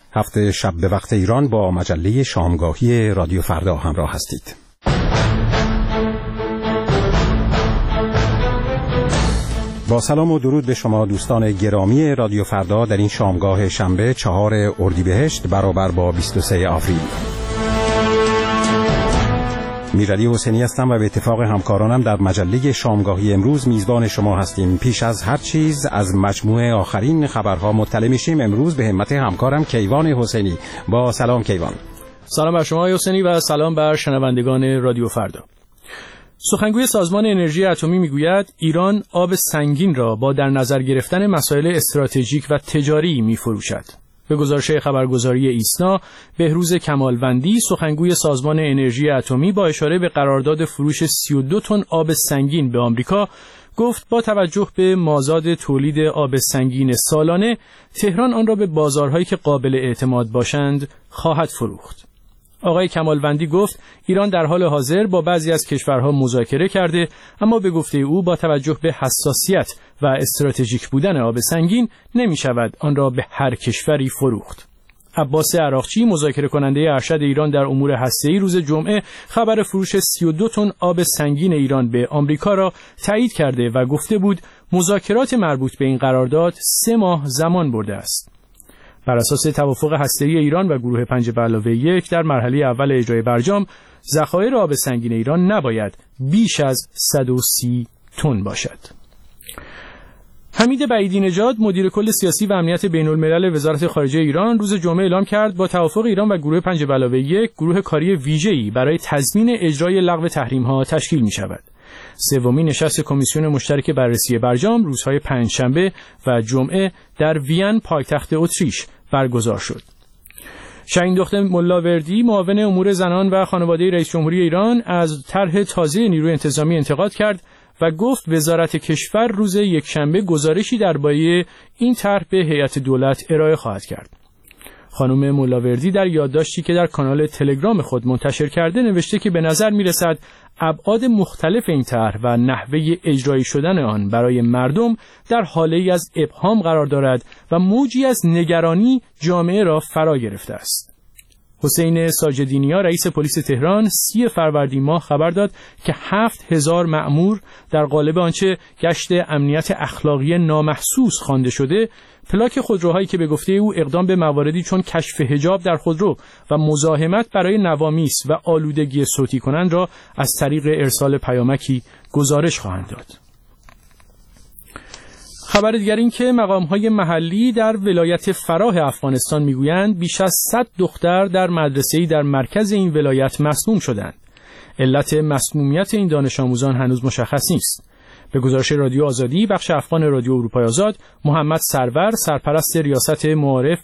هفته شب به وقت ایران با مجله شامگاهی رادیو فردا همراه هستید. با سلام و درود به شما دوستان گرامی رادیو فردا در این شامگاه شنبه 4 اردیبهشت برابر با 23 آوریل. میرعلی حسینی هستم و به اتفاق همکارانم در مجله شامگاهی امروز میزبان شما هستیم. پیش از هر چیز از مجموعه آخرین خبرها مطلع میشیم امروز به همت همکارم کیوان حسینی. با سلام کیوان. سلام بر شما حسینی و سلام بر شنوندگان رادیو فردا. سخنگوی سازمان انرژی اتمی میگوید ایران آب سنگین را با در نظر گرفتن مسائل استراتژیک و تجاری میفروشد. به گزارش خبرگزاری ایسنا، بهروز کمالوندی سخنگوی سازمان انرژی اتمی با اشاره به قرارداد فروش 32 تن آب سنگین به آمریکا گفت با توجه به مازاد تولید آب سنگین سالانه تهران آن را به بازارهایی که قابل اعتماد باشند خواهد فروخت. آقای کمالوندی گفت ایران در حال حاضر با بعضی از کشورها مذاکره کرده، اما به گفته او با توجه به حساسیت و استراتژیک بودن آب سنگین نمی شود آن را به هر کشوری فروخت. عباس عراقچی مذاکره کننده ارشد ایران در امور هسته‌ای روز جمعه خبر فروش 32 تن آب سنگین ایران به آمریکا را تایید کرده و گفته بود مذاکرات مربوط به این قرارداد 3 ماه زمان برده است. بر اساس توافق هسته‌ای ایران و گروه 5+1 در مرحله اول اجرای برجام ذخایر آب سنگین ایران نباید بیش از 130 تن باشد. حمید بعیدی نژاد مدیر کل سیاسی و امنیت بین‌الملل وزارت خارجه ایران روز جمعه اعلام کرد با توافق ایران و گروه 5+1 گروه کاری ویژه‌ای برای تضمین اجرای لغو تحریم‌ها تشکیل می‌شود. سومین نشست کمیسیون مشترک بررسی برجام روزهای پنجشنبه و جمعه در وین پایتخت اتریش برگزار شد. شاهین دختر ملاوردی معاون امور زنان و خانواده رئیس جمهوری ایران از طرح تازه نیروی انتظامی انتقاد کرد و گفت وزارت کشور روز یکشنبه گزارشی درباره این طرح به هیئت دولت ارائه خواهد کرد. خانم ملاوردی در یادداشتی که در کانال تلگرام خود منتشر کرده نوشته که به نظر می‌رسد ابعاد مختلف این طرح و نحوه اجرایی شدن آن برای مردم در حاله‌ای از ابهام قرار دارد و موجی از نگرانی جامعه را فرا گرفته است. حسین ساجدینیا رئیس پلیس تهران 30 فروردین ماه خبر داد که 7000 مأمور در قالب آنچه گشت امنیت اخلاقی نامحسوس خوانده شده پلاک خودروهایی که به گفته او اقدام به مواردی چون کشف حجاب در خودرو و مزاحمت برای نوامیس و آلودگی صوتی کنند را از طریق ارسال پیامکی گزارش خواهند داد. خبر دیگر این که مقام‌های محلی در ولایت فراه افغانستان میگویند بیش از 100 دختر در مدرسه‌ای در مرکز این ولایت مسموم شدند. علت مسمومیت این دانش آموزان هنوز مشخص نیست. به گزارش رادیو آزادی بخش افغان رادیو اروپای آزاد، محمد سرور سرپرست ریاست معارف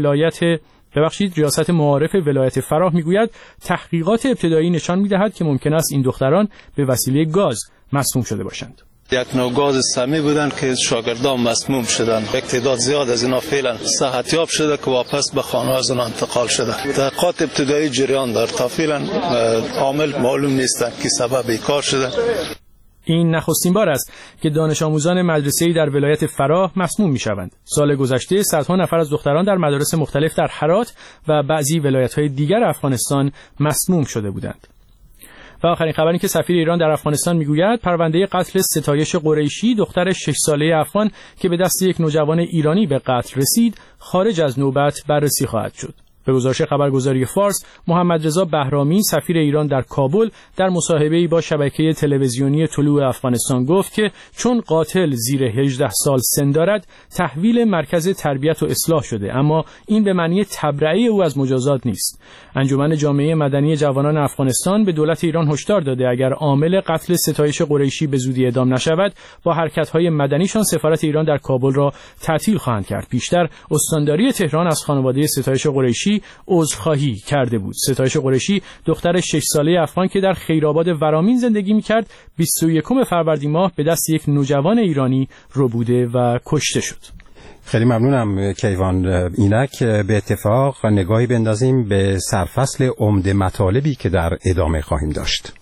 ولایت فراه میگوید تحقیقات ابتدایی نشان می‌دهد که ممکن است این دختران به وسیله گاز مسموم شده باشند. یک نوع گاز سمی بودن که شاگردان مسموم شدن. یک تعداد زیاد از اینا فعلا صحتیاب شده که واپس به خانه از اون انتقال شده. تحقیقات ابتدایی جریان دارد تا فعلا عامل معلوم نیست که سبب کار شده. این نخستین بار است که دانش آموزان مدرسه‌ای در ولایت فراه مسموم می‌شوند. سال گذشته صدها نفر از دختران در مدارس مختلف در هرات و بعضی ولایت‌های دیگر افغانستان مسموم شده بودند. و آخرین خبری که سفیر ایران در افغانستان میگوید پرونده قتل ستایش قریشی دختر 6 ساله افغان که به دست یک نوجوان ایرانی به قتل رسید خارج از نوبت بررسی خواهد شد. به گزارش خبرگزاری فارس، محمد رضا بهرامی سفیر ایران در کابل در مصاحبه‌ای با شبکه تلویزیونی طلوع افغانستان گفت که چون قاتل زیر 18 سال سن دارد تحویل مرکز تربیت و اصلاح شده، اما این به معنی تبرئه او از مجازات نیست. انجمن جامعه مدنی جوانان افغانستان به دولت ایران هشدار داده اگر عامل قتل ستایش قریشی به زودی اعدام نشود با حرکت‌های مدنیشان سفارت ایران در کابل را تعطیل خواهند کرد. پیشتر استانداری تهران از خانواده ستایش قریشی عذرخواهی کرده بود. ستایش قریشی دختر 6 ساله افغان که در خیرآباد ورامین زندگی می‌کرد 21 فروردین ماه به دست یک نوجوان ایرانی ربوده و کشته شد. خیلی ممنونم کیوان. اینک به اتفاق نگاهی بندازیم به سرفصل عمده مطالبی که در ادامه خواهیم داشت.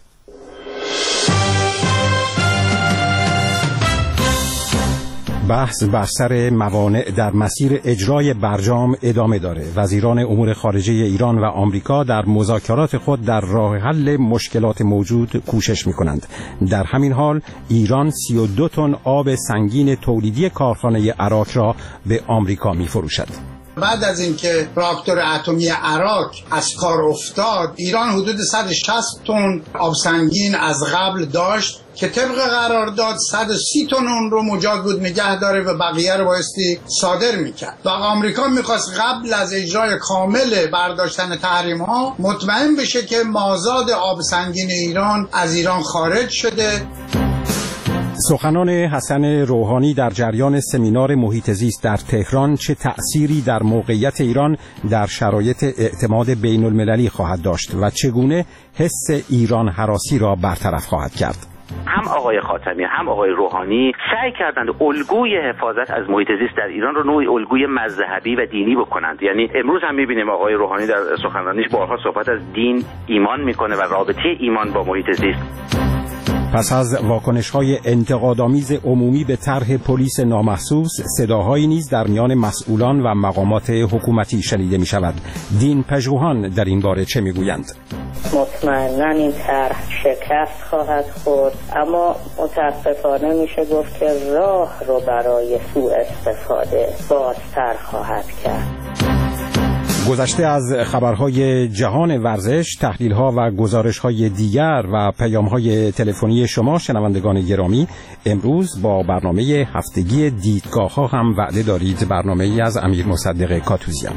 بحث بر سر موانع در مسیر اجرای برجام ادامه داره. وزیران امور خارجه ایران و آمریکا در مذاکرات خود در راه حل مشکلات موجود کوشش می‌کنند. در همین حال ایران 32 تن آب سنگین تولیدی کارخانه عراق را به آمریکا می‌فروشد. بعد از اینکه راکتور اتمی عراق از کار افتاد، ایران حدود 160 تن آب سنگین از قبل داشت که طبق قرارداد 130 تن اون رو مجاز بود نگه داره و بقیه رو بایستی صادر میکرد و آمریکا میخواست قبل از اجرای کامل برداشتن تحریم ها مطمئن بشه که مازاد آب سنگین ایران از ایران خارج شده. سخنان حسن روحانی در جریان سمینار محیط زیست در تهران چه تأثیری در موقعیت ایران در شرایط اعتماد بین المللی خواهد داشت و چگونه حس ایران هراسی را برطرف خواهد کرد؟ هم آقای خاتمی هم آقای روحانی سعی کردند الگوی حفاظت از محیط زیست در ایران رو نوعی الگوی مذهبی و دینی بکنند. یعنی امروز هم می‌بینیم آقای روحانی در سخنرانیش بارها صحبت از دین ایمان میکنه و رابطه ایمان با محیط زیست. پس از واکنش‌های انتقادآمیز عمومی به طرح پلیس نامحسوس، صداهایی نیز در میان مسئولان و مقامات حکومتی شنیده می‌شود. دین پژوهان در این باره چه می‌گویند؟ مطمئناً این طرح شکست خواهد خورد، اما متاسفانه میشه گفت که راه رو برای سوء استفاده بازتر خواهد کرد. گذشته از خبرهای جهان ورزش، تحلیل‌ها و گزارش‌های دیگر و پیام‌های تلفنی شما شنوندگان گرامی، امروز با برنامه هفتگی دیدگاه‌ها هم وعده دارید. برنامه‌ای از امیر مصدق کاتوزیان.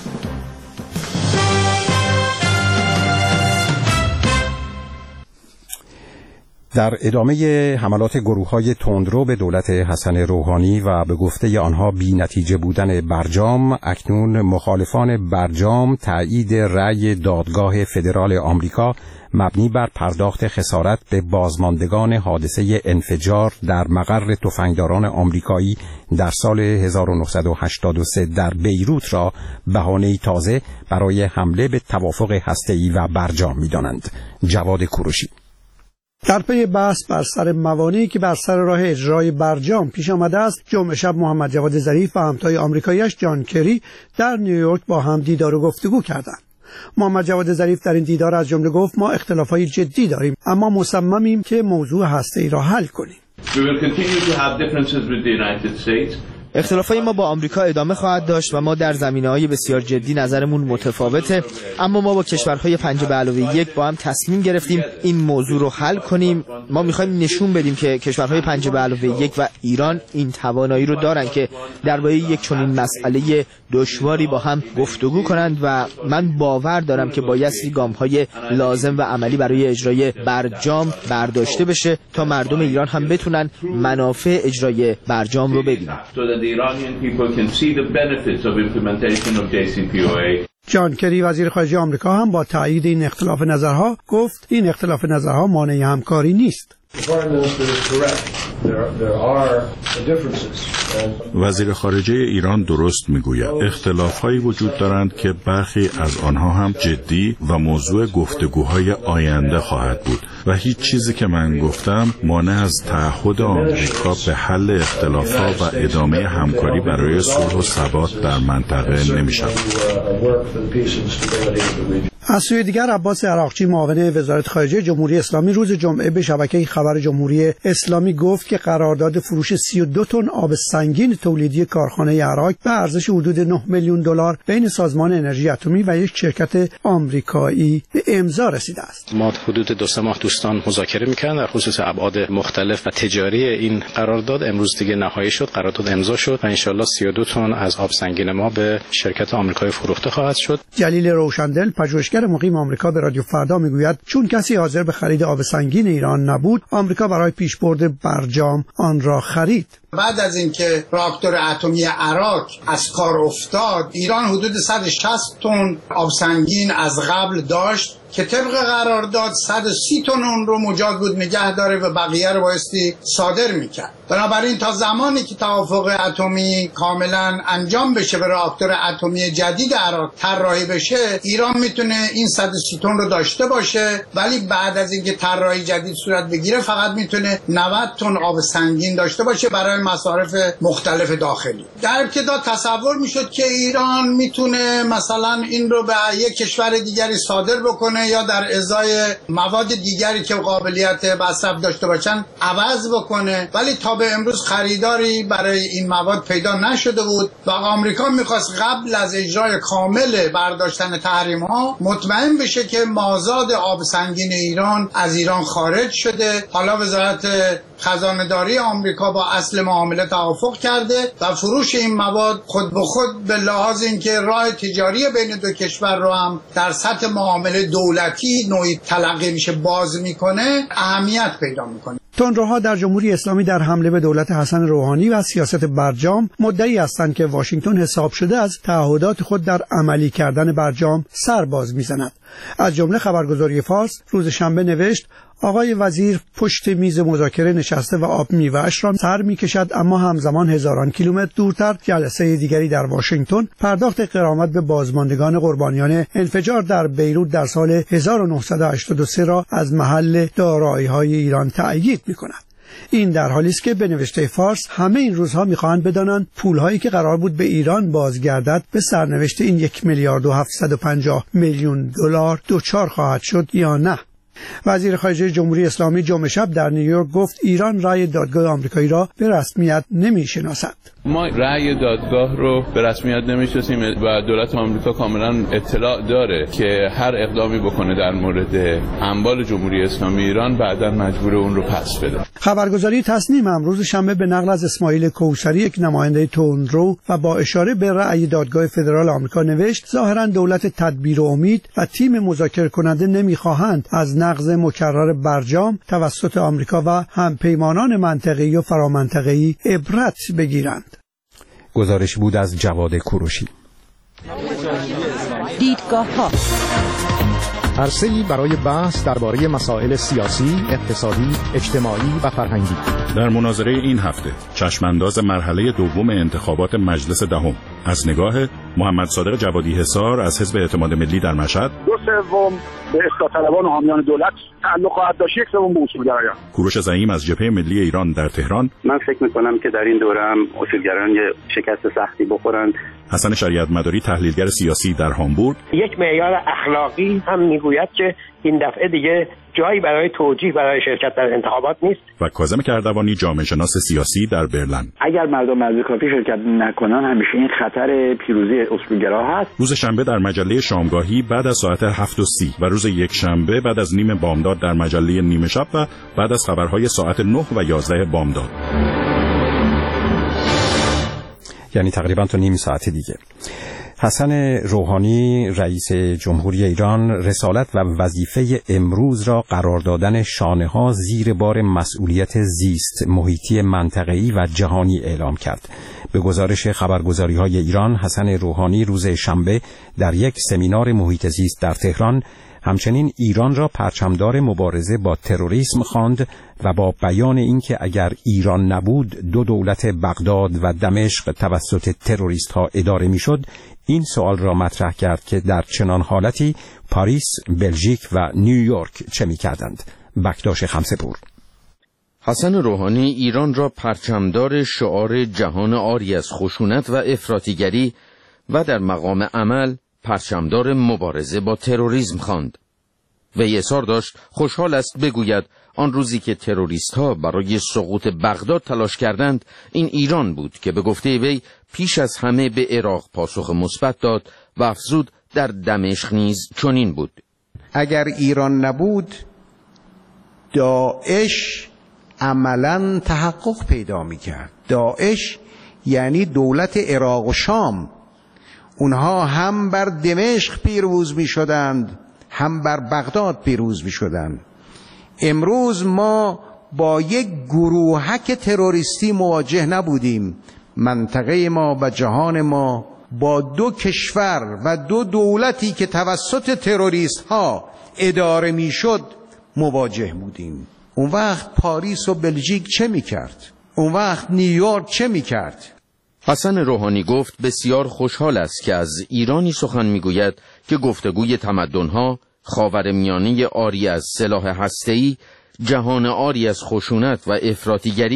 در ادامه حملات گروه‌های تندرو به دولت حسن روحانی و به گفته آنها بی نتیجه بودن برجام، اکنون مخالفان برجام تایید رأی دادگاه فدرال آمریکا مبنی بر پرداخت خسارت به بازماندگان حادثه انفجار در مقر تفنگداران آمریکایی در سال 1983 در بیروت را بهانه‌ای تازه برای حمله به توافق هسته‌ای و برجام می‌دانند. جواد کوروشی. در پی بحث بر سر موانعی که بر سر راه اجرای برجام پیش آمده است، جمعه شب محمد جواد ظریف و همتای آمریکایی‌اش جان کری در نیویورک با هم دیدار و گفتگو کردند. محمد جواد ظریف در این دیدار از جمله گفت ما اختلافات جدی داریم اما مصممیم که موضوع هسته‌ای را حل کنیم. اختلافای ما با آمریکا ادامه خواهد داشت و ما در زمینه‌های بسیار جدی نظرمون متفاوته، اما ما با کشورهای 5+1 با هم تصمیم گرفتیم این موضوع رو حل کنیم. ما می‌خوایم نشون بدیم که کشورهای 5+1 و ایران این توانایی رو دارن که درباره یک چنین مسئله دشواری با هم گفتگو کنند و من باور دارم که بایستی گام‌های لازم و عملی برای اجرای برجام برداشته بشه تا مردم ایران هم بتونن منافع اجرای برجام رو ببینن. The Iranian people can see the benefits of implementation of JCPOA. جان کری وزیر خارجه آمریکا هم با تایید این اختلاف نظرها گفت این اختلاف نظرها مانع همکاری نیست. وزیر خارجه ایران درست میگوید اختلاف‌هایی وجود دارند که برخی از آنها هم جدی و موضوع گفتگوهای آینده خواهد بود و هیچ چیزی که من گفتم مانع از تعهد آمریکا به حل اختلاف‌ها و ادامه همکاری برای صلح و ثبات در منطقه نمی‌شود. از سوی دیگر عباس عراقچی معاون وزارت خارجه جمهوری اسلامی روز جمعه به شبکه خبر جمهوری اسلامی گفت که قرارداد فروش 32 تن آب سنگین تولیدی کارخانه عراق به ارزش حدود 9 میلیون دلار بین سازمان انرژی اتمی و یک شرکت آمریکایی به امضا رسیده است. ما حدود 2 ماه دوستان مذاکره می‌کردن در خصوص ابعاد مختلف و تجاری این قرارداد. امروز دیگه نهایی شد، قرارداد امضا شد و ان شاءالله 32 تن از آب سنگین ما به شرکت آمریکایی فروخته خواهد شد. جلیل روشندل پژوهشگر مقیم آمریکا به رادیو فردا میگوید چون کسی حاضر به خرید آب سنگین ایران نبود، آمریکا برای پیشبرد برجام آن را خرید. بعد از اینکه راکتور اتمی عراق از کار افتاد، ایران حدود 160 تن آب سنگین از قبل داشت که طبق قرارداد 130 تن اون رو مجاز بود نگه داره و بقیه رو بایستی صادر میکرد. بنابراین تا زمانی که توافق اتمی کاملا انجام بشه و راکتور اتمی جدید عراق طراحی بشه، ایران میتونه این 130 تن رو داشته باشه، ولی بعد از اینکه طراحی جدید صورت بگیره فقط میتونه 90 تن آب سنگین داشته باشه. برای مصارف مختلف داخلی. در ابتدا تصور میشد که ایران میتونه مثلا این رو به یک کشور دیگری صادر بکنه یا در ازای مواد دیگری که قابلیت مصرف داشته باشن عوض بکنه، ولی تا به امروز خریداری برای این مواد پیدا نشده بود و آمریکا میخواست قبل از اجرای کامل برداشتن تحریم ها مطمئن بشه که مازاد آب سنگین ایران از ایران خارج شده. حالا وزارت خزانه‌داری آمریکا با اصل معامله توافق کرده و فروش این مواد خود به خود به لحاظ اینکه راه تجاری بین دو کشور رو هم در سطح معامله دولتی نوعی تلقی میشه باز میکنه، اهمیت پیدا میکنه. تندروها در جمهوری اسلامی در حمله به دولت حسن روحانی و سیاست برجام مدعی هستند که واشنگتن حساب شده از تعهدات خود در عملی کردن برجام سر باز میزند. از جمله خبرگزاری فارس روز شنبه نوشت آقای وزیر پشت میز مذاکره نشسته و آب میوه‌اش را سر میکشد، اما همزمان هزاران کیلومتر دورتر جلسه دیگری در واشنگتن پرداخت غرامت به بازماندگان قربانیان انفجار در بیروت در سال 1983 را از محل دارایی‌های ایران تأیید میکند. این در حالی است که به نوشته فارس همه این روزها میخواهند بدانند پولهایی که قرار بود به ایران بازگردد به سرنوشت این 1,750,000,000 دلار دچار خواهد شد یا نه. وزیر خارجه جمهوری اسلامی جمعه شب در نیویورک گفت ایران رأی دادگاه آمریکایی را به رسمیت نمی‌شناسد. ما رأی دادگاه رو به رسمیت نمی‌شناسیم و دولت آمریکا کاملا اطلاع داره که هر اقدامی بکنه در مورد اموال جمهوری اسلامی ایران بعداً مجبور اون رو پس بده. خبرگزاری تصنیم امروز شنبه به نقل از اسماعیل کوثری یک نماینده تندرو و با اشاره به رأی دادگاه فدرال آمریکا نوشت ظاهراً دولت تدبیر و امید و تیم مذاکره کننده نمی‌خواهند از نقض مکرر برجام توسط آمریکا و همپیمانان منطقه‌ای و فرامنطقه‌ای عبرت بگیرند. گزارش بود از جواد کوروشی. دیدگاه‌ها عرصه‌ای برای بحث درباره مسائل سیاسی، اقتصادی، اجتماعی و فرهنگی. در مناظره این هفته چشمانداز مرحله دوم انتخابات مجلس دهم از نگاه محمد صادق جوادی حصار از حزب اعتماد ملی در مشهد، 2/3 به اصلاح طلبان و حامیان دولت تعلق خواهد داشت، 1/3 به اصولگرایان. کوروش زعیم از جبهه ملی ایران در تهران، من فکر می‌کنم که در این دوره هم اصولگرایان یه شکست سختی بخورند. حسن شریعت مداری تحلیلگر سیاسی در هامبورگ، یک معیار اخلاقی هم میگوید که این دفعه دیگه جایی برای توجیه برای شرکت در انتخابات نیست. و کاظم کردوانی جامعه شناس سیاسی در برلین. اگر مردم به کافی شرکت نکنن همیشه این خطر پیروزی اصولگرا هست. روز شنبه در مجله شامگاهی بعد از ساعت 7:30 و روز یک شنبه بعد از نیم بامداد در مجله نیمه شب و بعد از خبرهای ساعت 9 و 11 بامداد. یعنی تقریبا تا نیم ساعت دیگه. حسن روحانی رئیس جمهوری ایران رسالت و وظیفه امروز را قرار دادن شانه‌ها زیر بار مسئولیت زیست محیطی منطقه‌ای و جهانی اعلام کرد. به گزارش خبرگزاری‌های ایران، حسن روحانی روز شنبه در یک سمینار محیط زیست در تهران همچنین ایران را پرچمدار مبارزه با تروریسم خواند و با بیان اینکه اگر ایران نبود دو دولت بغداد و دمشق توسط تروریست‌ها اداره می‌شد، این سوال را مطرح کرد که در چنان حالتی پاریس، بلژیک و نیویورک چه می‌کردند. بکداش خمسه‌پور. حسن روحانی ایران را پرچمدار شعار جهان عاری از خشونت و افراطیگری و در مقام عمل پرچمدار مبارزه با تروریسم خواند. وی اصرار داشت خوشحال است بگوید آن روزی که تروریست‌ها برای سقوط بغداد تلاش کردند، این ایران بود که به گفته وی پیش از همه به عراق پاسخ مثبت داد و افزود در دمشق نیز چنین بود. اگر ایران نبود داعش عملاً تحقق پیدا می‌کرد. داعش یعنی دولت عراق و شام. اونها هم بر دمشق پیروز می شدند هم بر بغداد پیروز می شدند. امروز ما با یک گروهک تروریستی مواجه نبودیم. منطقه ما و جهان ما با دو کشور و دو دولتی که توسط تروریست ها اداره می شد مواجه بودیم. اون وقت پاریس و بلژیک چه می کرد؟ اون وقت نیویورک چه می کرد؟ حسن روحانی گفت بسیار خوشحال است که از ایرانی سخن میگوید که گفتگوی تمدن‌ها، خاورمیانه عاری از سلاح هسته‌ای، جهان عاری از خشونت و افراطیگری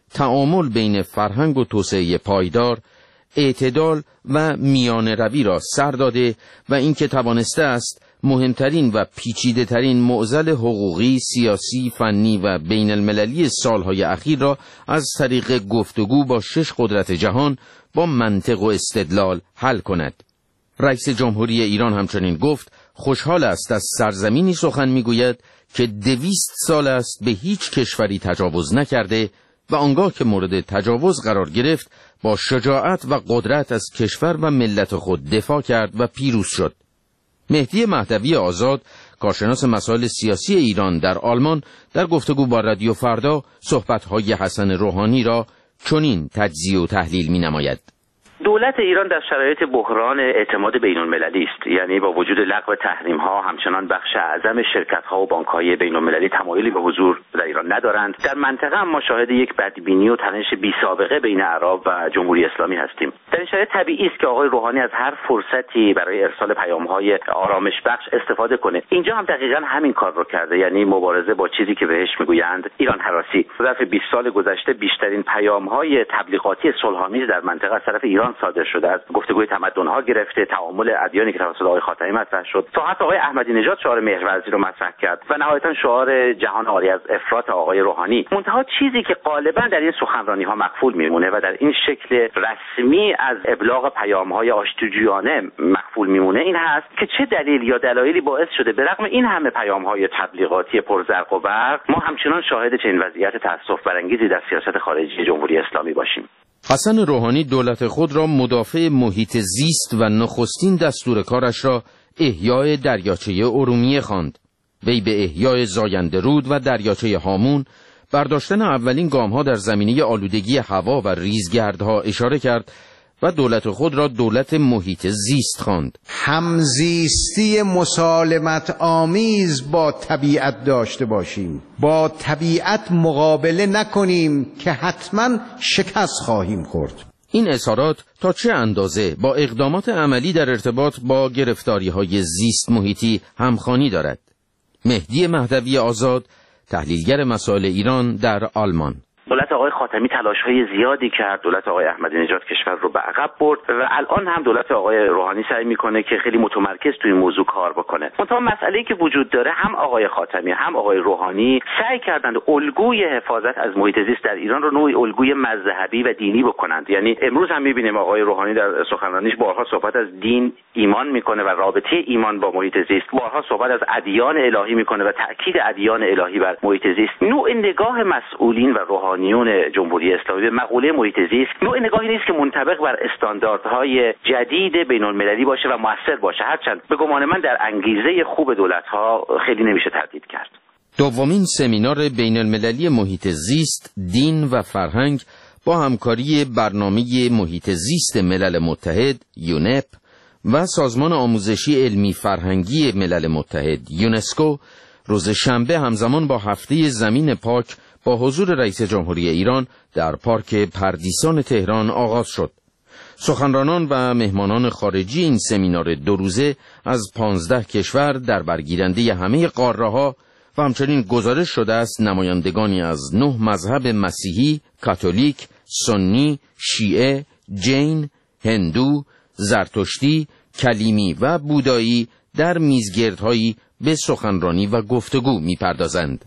تعامل بین فرهنگ و توسعه پایدار، اعتدال و میانه روی را سر داده و اینکه توانسته است مهمترین و پیچیده ترین معضل حقوقی، سیاسی، فنی و بین المللی سالهای اخیر را از طریق گفتگو با 6 قدرت جهان با منطق و استدلال حل کند. رئیس جمهوری ایران همچنین گفت خوشحال است از سرزمینی سخن میگوید که 200 سال است به هیچ کشوری تجاوز نکرده و آنگاه که مورد تجاوز قرار گرفت با شجاعت و قدرت از کشور و ملت خود دفاع کرد و پیروز شد. مهدی مهدوی آزاد، کارشناس مسائل سیاسی ایران در آلمان، در گفتگو با رادیو فردا صحبت‌های حسن روحانی را چنین تجزیه و تحلیل می‌نماید. دولت ایران در شرایط بحران اعتماد بین‌المللی است، یعنی با وجود لغو تحریم‌ها همچنان بخش اعظم شرکت‌ها و بانک‌های بین‌المللی تمایلی به حضور در ایران ندارند. در منطقه ما شاهد یک بدبینی و تنش بی‌سابقه بین اعراب و جمهوری اسلامی هستیم. در این شرایط طبیعی است که آقای روحانی از هر فرصتی برای ارسال پیام‌های آرامش بخش استفاده کنه. اینجا هم دقیقاً همین کار رو کرده، یعنی مبارزه با چیزی که بهش میگویند ایران هراسی. ظرف 20 سال گذشته بیشترین پیام‌های تبلیغاتی صلح‌آمیز در منطقه از طرف ایران صادر شده است. گفتگوی تمدن‌ها گرفته، تعامل ادیانی که توسط آقای خاتمی مطرح شد، تا حتی آقای احمدی نژاد شعار مهرورزی رو مطرح کرد و نهایتاً شعار جهان عاری از افراط آقای روحانی. منتها چیزی که غالباً در این سخنرانی‌ها مخفول میمونه و در این شکل رسمی از ابلاغ پیام‌های آشتی‌جویانه مخفول میمونه این هست که چه دلیل یا دلایلی باعث شده به رغم این همه پیام‌های تبلیغاتی پرزرق و برق ما همچنان شاهد چنین وضعیت تأسف برانگیزی در سیاست خارجی جمهوری اسلامی باشیم. حسن روحانی دولت خود را مدافع محیط زیست و نخستین دستور کارش را احیای دریاچه ارومیه خواند. وی به احیای زاینده رود و دریاچه هامون، برداشتن اولین گام‌ها در زمینه آلودگی هوا و ریزگردها اشاره کرد و دولت خود را دولت محیط زیست خواند. همزیستی مسالمت آمیز با طبیعت داشته باشیم، با طبیعت مقابله نکنیم که حتما شکست خواهیم خورد. این اظهارات تا چه اندازه با اقدامات عملی در ارتباط با گرفتاری‌های زیست محیطی همخوانی دارد؟ مهدی مهدوی آزاد، تحلیلگر مسائل ایران در آلمان. دولت آقای خاتمی تلاش‌های زیادی کرد، دولت آقای احمدی نژاد کشور رو به عقب برد و الان هم دولت آقای روحانی سعی میکنه که خیلی متمرکز توی این موضوع کار بکنه. منتها مسئله‌ای که وجود داره، هم آقای خاتمی هم آقای روحانی سعی کردند الگوی حفاظت از محیط زیست در ایران رو نوعی الگوی مذهبی و دینی بکنند. یعنی امروز هم می‌بینیم آقای روحانی در سخنرانیش بارها صحبت از دین، ایمان میکنه و رابطه ایمان با محیط زیست، بارها صحبت از ادیان الهی میکنه و تأکید ادیان الهی بر محیط زیست. نوع نگاه مسئولین و روحانیون جمهوری اسلامی به مقوله محیط زیست نوع نگاهی نیست که منطبق بر استانداردهای جدید بین‌المللی باشه و مؤثر باشه، هرچند به گمان من در انگیزه خوب دولت‌ها خیلی نمیشه تردید کرد. دومین سمینار بین‌المللی محیط زیست، دین و فرهنگ با همکاری برنامه محیط زیست ملل متحد یونپ و سازمان آموزشی علمی فرهنگی ملل متحد یونسکو روز شنبه همزمان با هفته زمین پاک با حضور رئیس جمهوری ایران در پارک پردیسان تهران آغاز شد. سخنرانان و مهمانان خارجی این سمینار 2 روزه از 15 کشور در برگیرنده همه قاره‌ها و همچنین گزارش شده است نمایندگانی از 9 مذهب مسیحی، کاتولیک، سنی، شیعه، جین، هندو، زرتشتی، کلیمی و بودایی در میزگردهایی به سخنرانی و گفتگو می‌پردازند.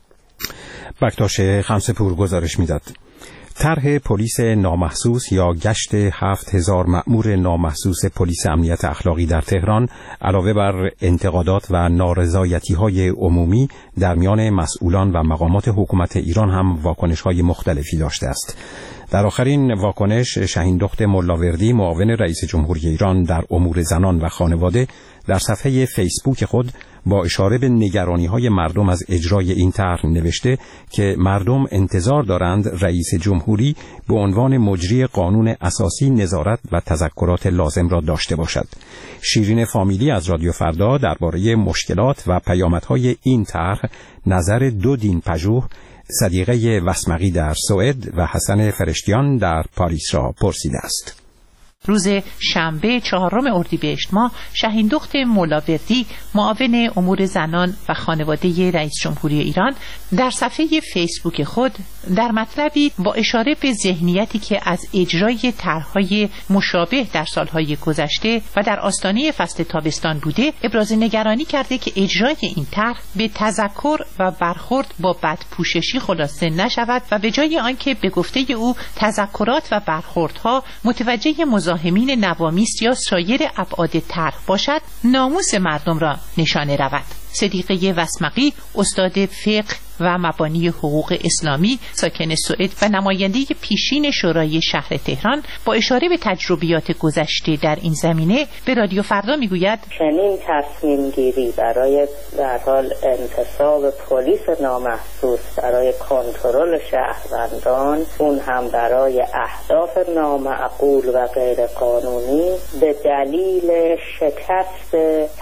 بکتاش خمسپور گزارش میداد. طرح پلیس نامحسوس یا گشت 7000 مأمور نامحسوس پلیس امنیت اخلاقی در تهران علاوه بر انتقادات و نارضایتی‌های عمومی در میان مسئولان و مقامات حکومت ایران هم واکنش‌های مختلفی داشته است. در آخرین واکنش شهیندخت ملاوردی معاون رئیس جمهوری ایران در امور زنان و خانواده در صفحه فیسبوک خود با اشاره به نگرانی‌های مردم از اجرای این طرح نوشته که مردم انتظار دارند رئیس جمهوری به عنوان مجری قانون اساسی نظارت و تذکرات لازم را داشته باشد. شیرین فامیلی از رادیو فردا درباره مشکلات و پیامدهای این طرح نظر 2 دین پژوه، صدیقه وسمقی در سوئد و حسن فرشتیان در پاریس را پرسیده است. روز شنبه 4 اردیبهشت ماه شاهین دخت مولاوردی معاون امور زنان و خانواده رئیس جمهوری ایران در صفحه فیسبوک خود در مطلبی با اشاره به ذهنیتی که از اجرای طرح‌های مشابه در سالهای گذشته و در آستانه فصل تابستان بوده ابراز نگرانی کرده که اجرای این طرح به تذکر و برخورد با بدپوششی خلاصه نشود و به جای آنکه به گفته او تذکرات و برخوردها متوجه مزاحمین نوامیس یا سایر ابعاد طرح باشد، ناموس مردم را نشانه رود. صدیقه وسمقی، استاد فقه و مبانی حقوق اسلامی، ساکن سوئد و نماینده پیشین شورای شهر تهران، با اشاره به تجربیات گذشته در این زمینه به رادیو فردا میگوید چنین تصمیم گیری برای در حال انتصاب پلیس نامحسوس برای کنترل شهروندان، اون هم برای اهداف نامعقول و غیر قانونی، به دلیل شکست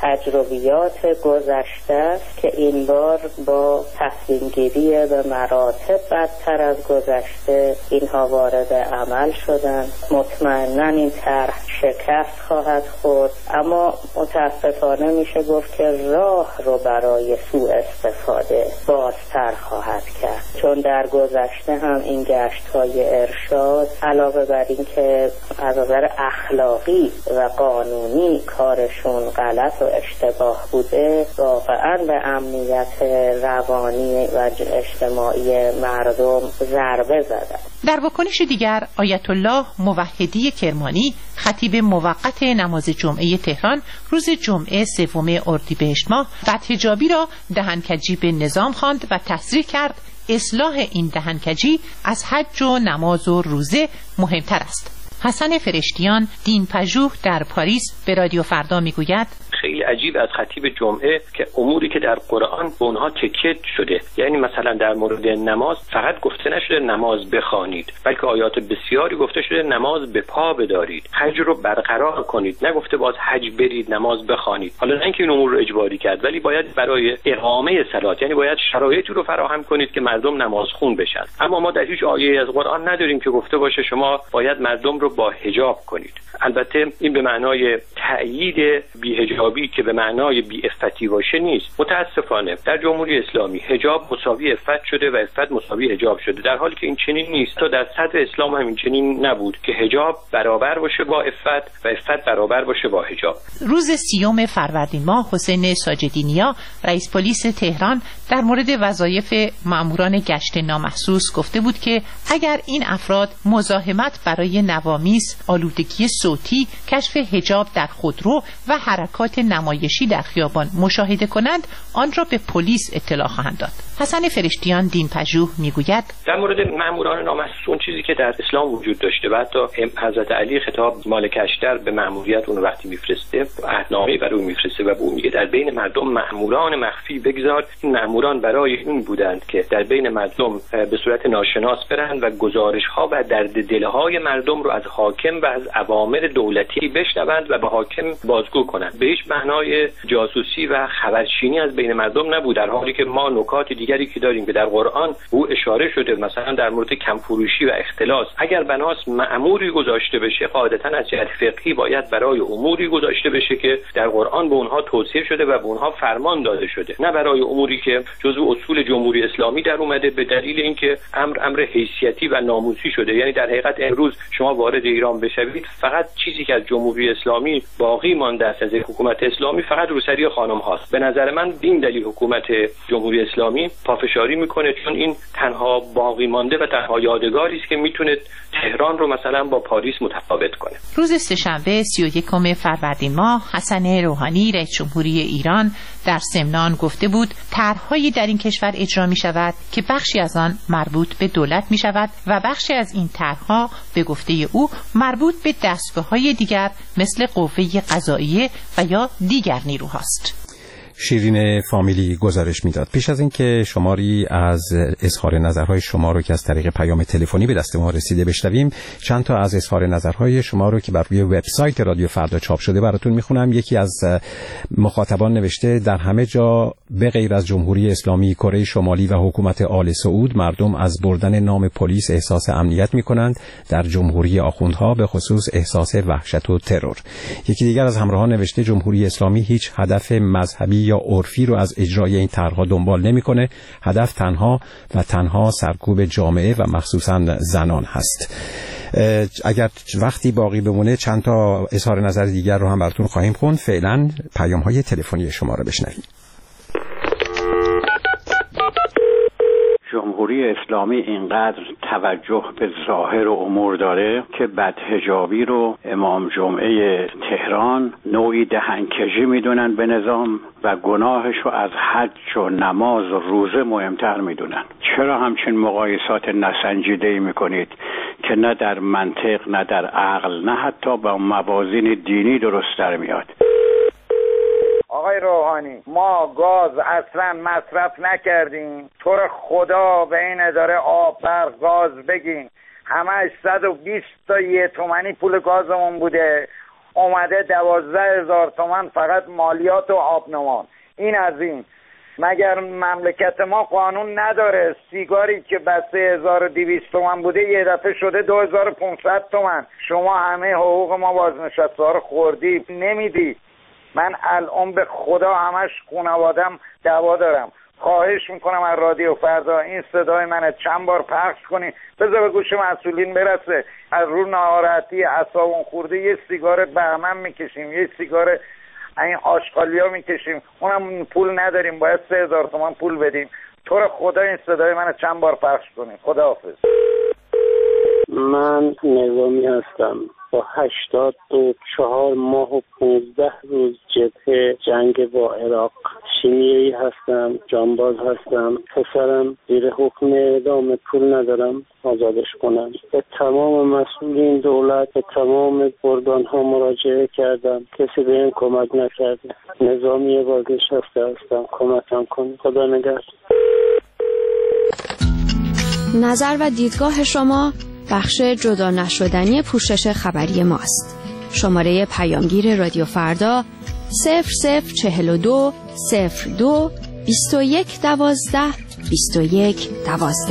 تجربیات گذشته است که این بار با تصمیم گیری به مراتب بدتر از گذشته اینها وارد عمل شدند. مطمئناً این طرح شکست خواهد خورد، اما متاسفانه میشه گفت که راه رو برای سوء استفاده بازتر خواهد کرد، چون در گذشته هم این گشت‌های ارشاد علاوه بر این که از نظر اخلاقی و قانونی کارشون غلط و اشتباه بوده، واقعاً به امنیت روانی و اجتماعی مردم ضربه زدند. در واکنش دیگر آیت الله موحدی کرمانی، خطیب موقت نماز جمعه تهران، روز جمعه 3 اردیبهشت ماه بدحجابی را دهنکجی به نظام خواند و تصریح کرد اصلاح این دهنکجی از حج و نماز و روزه مهمتر است. حسن فرشتیان، دین پژوه در پاریس، به رادیو فردا میگوید خیلی عجیب از خطیب جمعه که اموری که در قرآن به اونها تکیه شده، یعنی مثلا در مورد نماز فقط گفته نشده نماز بخوانید، بلکه آیات بسیاری گفته شده نماز به پا بدارید، حج رو برقرار کنید، نگفته باز حج برید نماز بخوانید. حالا نه اینکه این امور رو اجباری کرد، ولی باید برای اقامه صلات، یعنی باید شرایطی رو فراهم کنید که مردم نماز خون بشن. اما ما در هیچ آیه از قرآن نداریم که گفته باشه شما باید مردم رو با حجاب کنید. البته این به معنای تأیید بی‌حجابی که به معنای بی‌عفتی باشه نیست. متاسفانه در جمهوری اسلامی حجاب مساوی عفت شده و عفت مساوی حجاب شده، در حالی که این چنین نیست. تا در صدر اسلام هم این چنین نبود که حجاب برابر باشه با عفت و عفت برابر باشه با حجاب. روز 30 فروردین ماه حسین ساجدینیا، رئیس پلیس تهران، در مورد وظایف ماموران گشت نامحسوس گفته بود که اگر این افراد مزاحمت برای نوامیس، آلودگی صوتی، کشف حجاب در خودرو و حرکات نمایشی در خیابان مشاهده کنند، آن را به پلیس اطلاع خواهند داد. حسن فرشتیان، دین پژوه، میگوید در مورد ماموران نامحسوس اون چیزی که در اسلام وجود داشته و حتی حضرت علی خطاب مالک اشتر به ماموریت اون وقتی میفرسته، عهدنامه برای اون میفرسته و به اون میگه در بین مردم ماموران مخفی بگذار. این ماموران برای این بودند که در بین مردم به صورت ناشناس برند و گزارش ها و درد دلهای مردم رو از حاکم و از اوامر دولتی بشنوند و به حاکم بازگو کنند. به هیچ معنای جاسوسی و خبرچینی از بین مردم نبود، در حالی که ما نکات دیگری که داریم که در قرآن او اشاره شده، مثلا در مورد کمفروشی و اختلاس، اگر بناس مأموری گذاشته بشه قاعدتاً از جهت فقهی باید برای اموری گذاشته بشه که در قرآن به اونها توصیه شده و به اونها فرمان داده شده، نه برای اموری که جزو اصول جمهوری اسلامی در اومده به دلیل اینکه امر حیثیتی و ناموسی شده. یعنی در حقیقت امروز شما وارد ایران بشوید، فقط چیزی که از جمهوری اسلامی باقی مانده است از حکومت اسلامی فقط روسری خانم هاست. به نظر من این دلیل حکومت جمهوری اسلامی پافشاری میکنه، چون این تنها باقی مانده و تنها یادگاری است که میتونه تهران رو مثلا با پاریس متفاوت کنه. روز سه‌شنبه 31 فروردین ماه حسن روحانی، رئیس جمهوری ایران، در سمنان گفته بود طرح‌هایی در این کشور اجرا می شود که بخشی از آن مربوط به دولت می شود و بخشی از این طرح‌ها به گفته او مربوط به دستگاه‌های دیگر مثل قوه قضاییه و یا دیگر نیروهاست. شیرین فامیلی گزارش میداد. پیش از اینکه شماری از اظهار نظرهای شما رو که از طریق پیام تلفنی به دست ما رسیده بشنویم، چند تا از اظهار نظرهای شما رو که بر روی وبسایت رادیو فردا چاپ شده براتون میخونم. یکی از مخاطبان نوشته در همه جا به غیر از جمهوری اسلامی کره شمالی و حکومت آل سعود مردم از بردن نام پلیس احساس امنیت میکنند، در جمهوری آخوندها به خصوص احساس وحشت و ترور. یکی دیگر از همراهان نوشته جمهوری اسلامی هیچ هدف مذهبی یا عرفی رو از اجرای این طرح‌ها دنبال نمی‌کنه. هدف تنها سرکوب جامعه و مخصوصاً زنان هست. اگر وقتی باقی بمونه چند تا اظهار نظر دیگر رو هم براتون خواهیم خوند. فعلا پیام‌های تلفنی شما رو بشنویم. جمهوری اسلامی اینقدر توجه به ظاهر و امور داره که بدحجابی رو امام جمعه تهران نوعی دهنکجی میدونن به نظام و گناهش رو از حج و نماز و روزه مهمتر میدونن. چرا همچین مقایسات نسنجیده‌ای میکنید که نه در منطق نه در عقل نه حتی با موازین دینی درست در میاد؟ آقای روحانی، ما گاز اصلا مصرف نکردیم. تو رو خدا به این اداره آب برق گاز بگین. همش 120 تا 1 تومانی پول گازمون بوده، اومده 12,000 تومان فقط مالیات و آبنمان. این از این. مگر مملکت ما قانون نداره؟ سیگاری که بسته 1200 تومان بوده یه دفعه شده 2500 تومان. شما همه حقوق ما بازنشسته رو خوردی، نمیدی. من الان به خدا همش خانوادم دعوا دارم. خواهش میکنم از رادیو فردا این صدای من چند بار پخش کنی، بذار به گوش مسئولین برسه. از رو ناراحتی اعصابم خورده یه سیگار بهمن میکشیم، یه سیگار این آشغالیا میکشیم، اونم پول نداریم، باید 3000 تومان پول بدیم. تو رو خدا این صدای من چند بار پخش کنی. خداحافظ. من نظامی هستم، با 84 ماه و 15 روز جبهه جنگ با عراق. شیمیایی هستم، جانباز هستم. پسرم زیر حکم اعدام، پول ندارم آزادش کنم. به تمام مسئولین دولت، به تمام گردان ها مراجعه کردم، کسی به این کمک نکرده. نظامی بازنشسته هستم، کمکم کن. خدا نگهدار. نظر و دیدگاه شما بخش جدا نشدنی پوشش خبری ماست. شماره پیامگیر رادیو فردا 0042 02 21 12 21 12.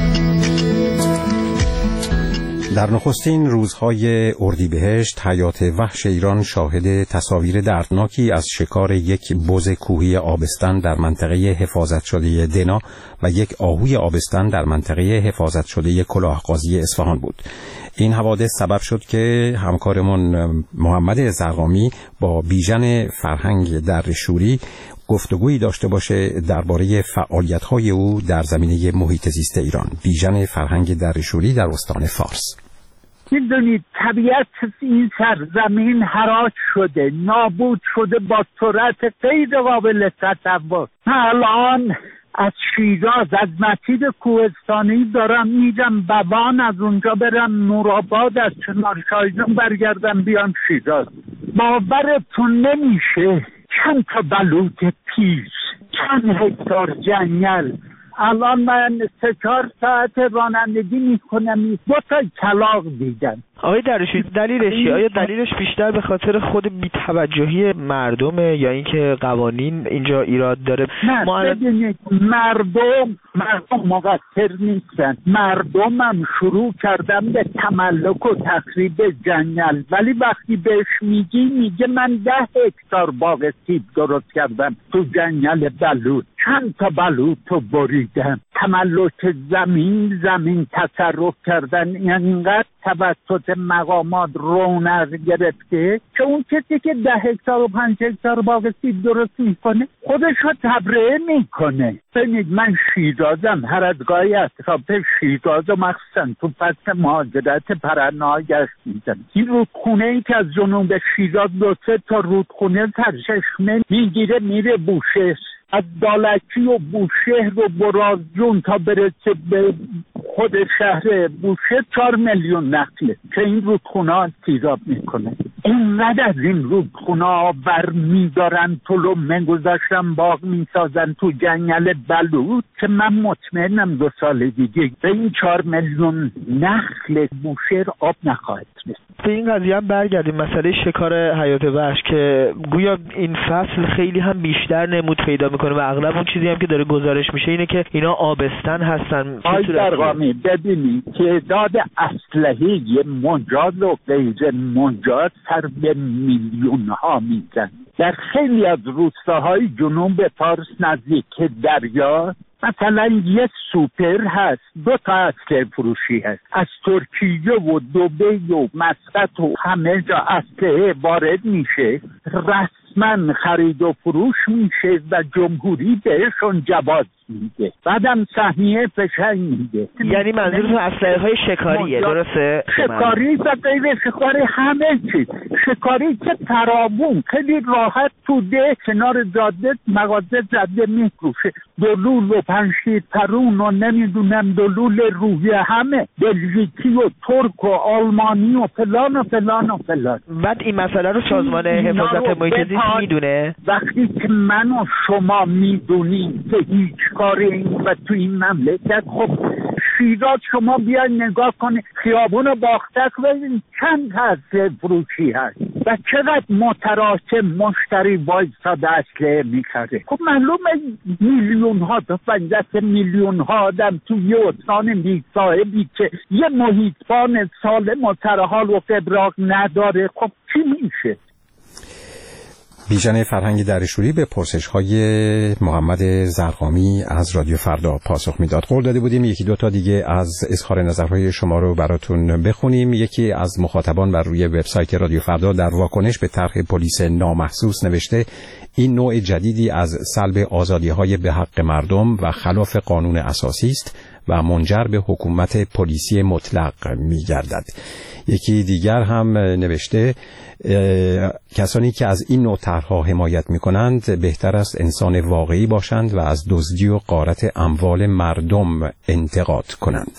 در نخستین روزهای اردیبهشت حیات وحش ایران شاهد تصاویر دردناکی از شکار یک بز کوهی آبستن در منطقه حفاظت شده دنا و یک آهوی آبستن در منطقه حفاظت شده کلاهقاضی اصفهان بود. این حوادث سبب شد که همکارمون محمد زرقامی با بیژن فرهنگ درشوری گفتگویی داشته باشه درباره فعالیت‌های او در زمینه محیط زیست ایران. بیژن فرهنگ درشوری در استان فارس. میدونید طبیعت این سرزمین حراج شده، نابود شده با سرعت غیر قابل تصور. الان از شیراز، از مسیر کوهستانی دارم میرم بوان، از اونجا برم نورآباد، از چنارشاهیزان برگردم بیام شیراز. باورتون نمیشه چند تا بلوط پیش، چند هکتار جنگل. الان من 3-4 ساعت رانندگی میکنم، 2 تا کلاغ دیدم. آقای درشوری دلیلش چیه؟ آیا دلیلش بیشتر به خاطر خود بی‌توجهی مردمه یا اینکه قوانین اینجا ایراد داره؟ ببینید مردم مقصر نیستن. مردمم شروع کردن به تملک و تخریب جنگل، ولی وقتی بهش میگه من 10 هکتار باغ سیب درست کردم تو جنگل بلوط، چند تا بلوط رو بریدم. تملک زمین تصرف کردن اینقدر توسط مقامات رونق گرفته که اون کسی که 10 هکتار و 5 هکتار باغ سیب درست میکنه خودش رو تبرئه میکنه. ببینید من شیرازم، هر از گاهی اطراف شیراز و مخصوصا تو فصل مهاجرت پرنده گشت میزنم. این رودخونه ای که از جنوب شیراز 2-3 تا رودخونه سرچشمه میگیره میره بوشهر، از دالکی و بوشهر و برازجون تا برسه به خود شهر بوشهر 4 میلیون نخله که این رودخونه ها سیراب میکنه. اینقدر از این رودخونا ور میدارن طلمه گذاشتن باغ میسازن تو جنگل بلوط که من مطمئنم 2 سال دیگه به این 4 میلیون نخل بوشهر آب نخواهد رسید. به این قضیه هم برگردیم، مسئله شکار حیات وحش که گویا این فصل خیلی هم بیشتر نمود پیدا میکنه و اغلب اون چیزی هم که داره گزارش میشه اینه که اینا آبستن هستن. آی درغامی ببینید تعداد اسلحه مجاز و غیر مجاز سر به میلیون ها میزن. در خیلی از روستاهای جنوب فارس نزدیک دریا مثلا یه سوپر هست، 2 تا اسلحه فروشی هست، از ترکیه و دبی و مسقط و همه جا اسلحه وارد میشه، رسما خرید و فروش میشه و جمهوری بهشون جواز میده، بعدم سهمیه فشنگ میده. یعنی منظورتون اسلحه های شکاریه، درسته؟ شکاری و غیر شکاری همه چیز. شکاری که فراوون خیلی راحت تو ده کنار جاده مغازه جاده میفروشه، دلول و پنشیر پرون و نمیدونم دلول روحیه همه بلژیکی و ترک و آلمانی و فلان و فلان و فلان. بعد این مسئله رو سازمان حفاظت محیط زیست میدونه؟ وقتی که من و شما میدونیم که هیچ کار این و تو این مملکت، خب شیراز شما بیاید نگاه کنید خیابون باختک ببینید چند اسلحه فروشی هست و چقدر متراکم مشتری وایساده اسلحه میخره. خب معلومه میلیون ها دست میلیون ها آدم تو یه استان بی صاحبی که یه محیطبان سالم و سرحال و فبراق نداره، خب چی میشه؟ بیژن فرهنگ دریشوری به پرسش‌های محمد زرقامی از رادیو فردا پاسخ میداد. قول داده بودیم 1-2 تا دیگه از اظهار نظرهای شما رو براتون بخونیم. یکی از مخاطبان بر روی وبسایت رادیو فردا در واکنش به طرح پلیس نامحسوس نوشته این نوع جدیدی از سلب آزادی‌های به حق مردم و خلاف قانون اساسی است و منجر به حکومت پلیسی مطلق می‌گردد. یکی دیگر هم نوشته کسانی که از این نوع طرح‌ها حمایت می‌کنند بهتر است انسان واقعی باشند و از دزدی و غارت اموال مردم انتقاد کنند.